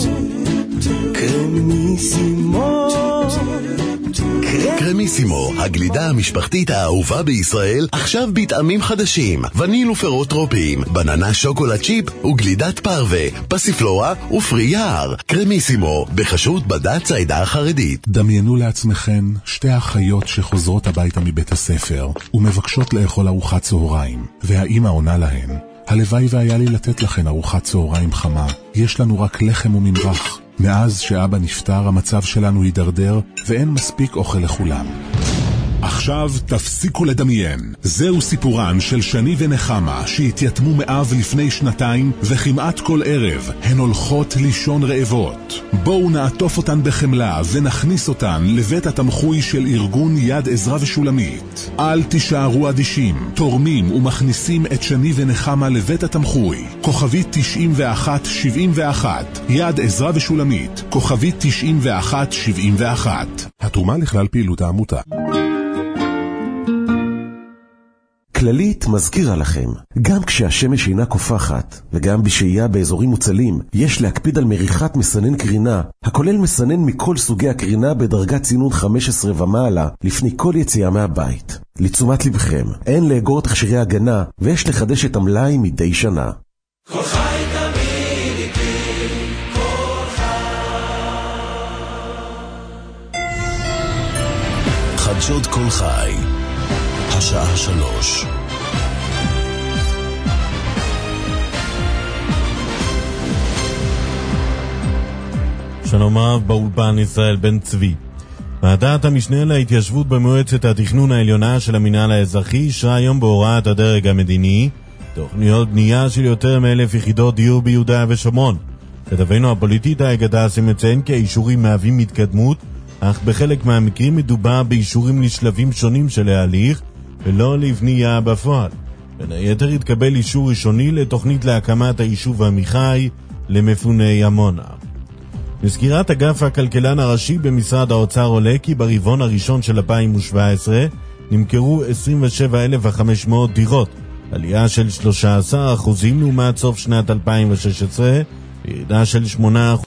Speaker 6: קרמיסימו
Speaker 1: קרמיסימו, הגלידה המשפחתית האהובה בישראל, עכשיו בטעמים חדשים, וניל ופירות טרופיים, בננה שוקולד צ'יפ וגלידת פרווה, פסיפלורה ופרי יער. קרמיסימו, בחשות בד"ץ העדה החרדית.
Speaker 24: דמיינו לעצמכם שתי אחיות שחוזרות הביתה מבית הספר ומבקשות לאכול ארוחת צהריים, והאמא עונה להן: הלוואי והיה לי לתת לכן ארוחת צהריים חמה, יש לנו רק לחם וממרח. מאז שאבא נפטר המצב שלנו הידרדר ואין מספיק אוכל לכולם. עכשיו תפסיקו לדמיין. זהו סיפורן של שני ונחמה שהתייתמו מאב לפני שנתיים, וכמעט כל ערב הן הולכות לישון רעבות. בואו נעטוף אותן בחמלה ונכניס אותן לבית התמחוי של ארגון יד עזרא ושולמית. אל תישארו אדישים, תורמים ומכניסים את שני ונחמה לבית התמחוי. כוכבית תשעים ואחת שבעים ואחת, יד עזרא ושולמית, כוכבית תשעים ואחת שבעים ואחת. התרומה לכלל פעילות העמותה.
Speaker 3: כללית מזכירה לכם, גם כשהשמש אינה קופחת וגם בשהייה באזורים מוצלים, יש להקפיד על מריחת מסנן קרינה, הכולל מסנן מכל סוגי הקרינה בדרגת צינון חמש עשרה ומעלה לפני כל יציאה מהבית. לתשומת לבכם, אין לאגור תכשירי הגנה ויש לחדש את המלאי מדי שנה.
Speaker 6: כל חי תמיד איתי, כל חי.
Speaker 1: חדשות כל חי, השעה שלוש.
Speaker 8: שלום רב, באולפן ישראל בן צבי. ועדת המשנה להתיישבות במועצת התכנון העליונה של המינהל האזרחי אישרה היום בהוראת הדרג המדיני תוכניות בנייה של יותר מאלף יחידות דיור ביהודה ושומרון. כתבנו הפוליטית האגדסי מציין כי האישורים מהווים התקדמות, אך בחלק מהמקרים מדובר באישורים לשלבים שונים של ההליך ולא לבנייה בפועל. בין היתר התקבל אישור ראשוני לתוכנית להקמת היישוב עמיחי למפוני עמונה. בסקירת אגף הכלכלן הראשי במשרד האוצר עולה כי ברבעון הראשון של אלפיים שבע עשרה נמכרו עשרים ושבע אלף וחמש מאות דירות, עלייה של שלושה עשר אחוז לעומת סוף שנת אלפיים ושש עשרה, וירידה של שמונה אחוז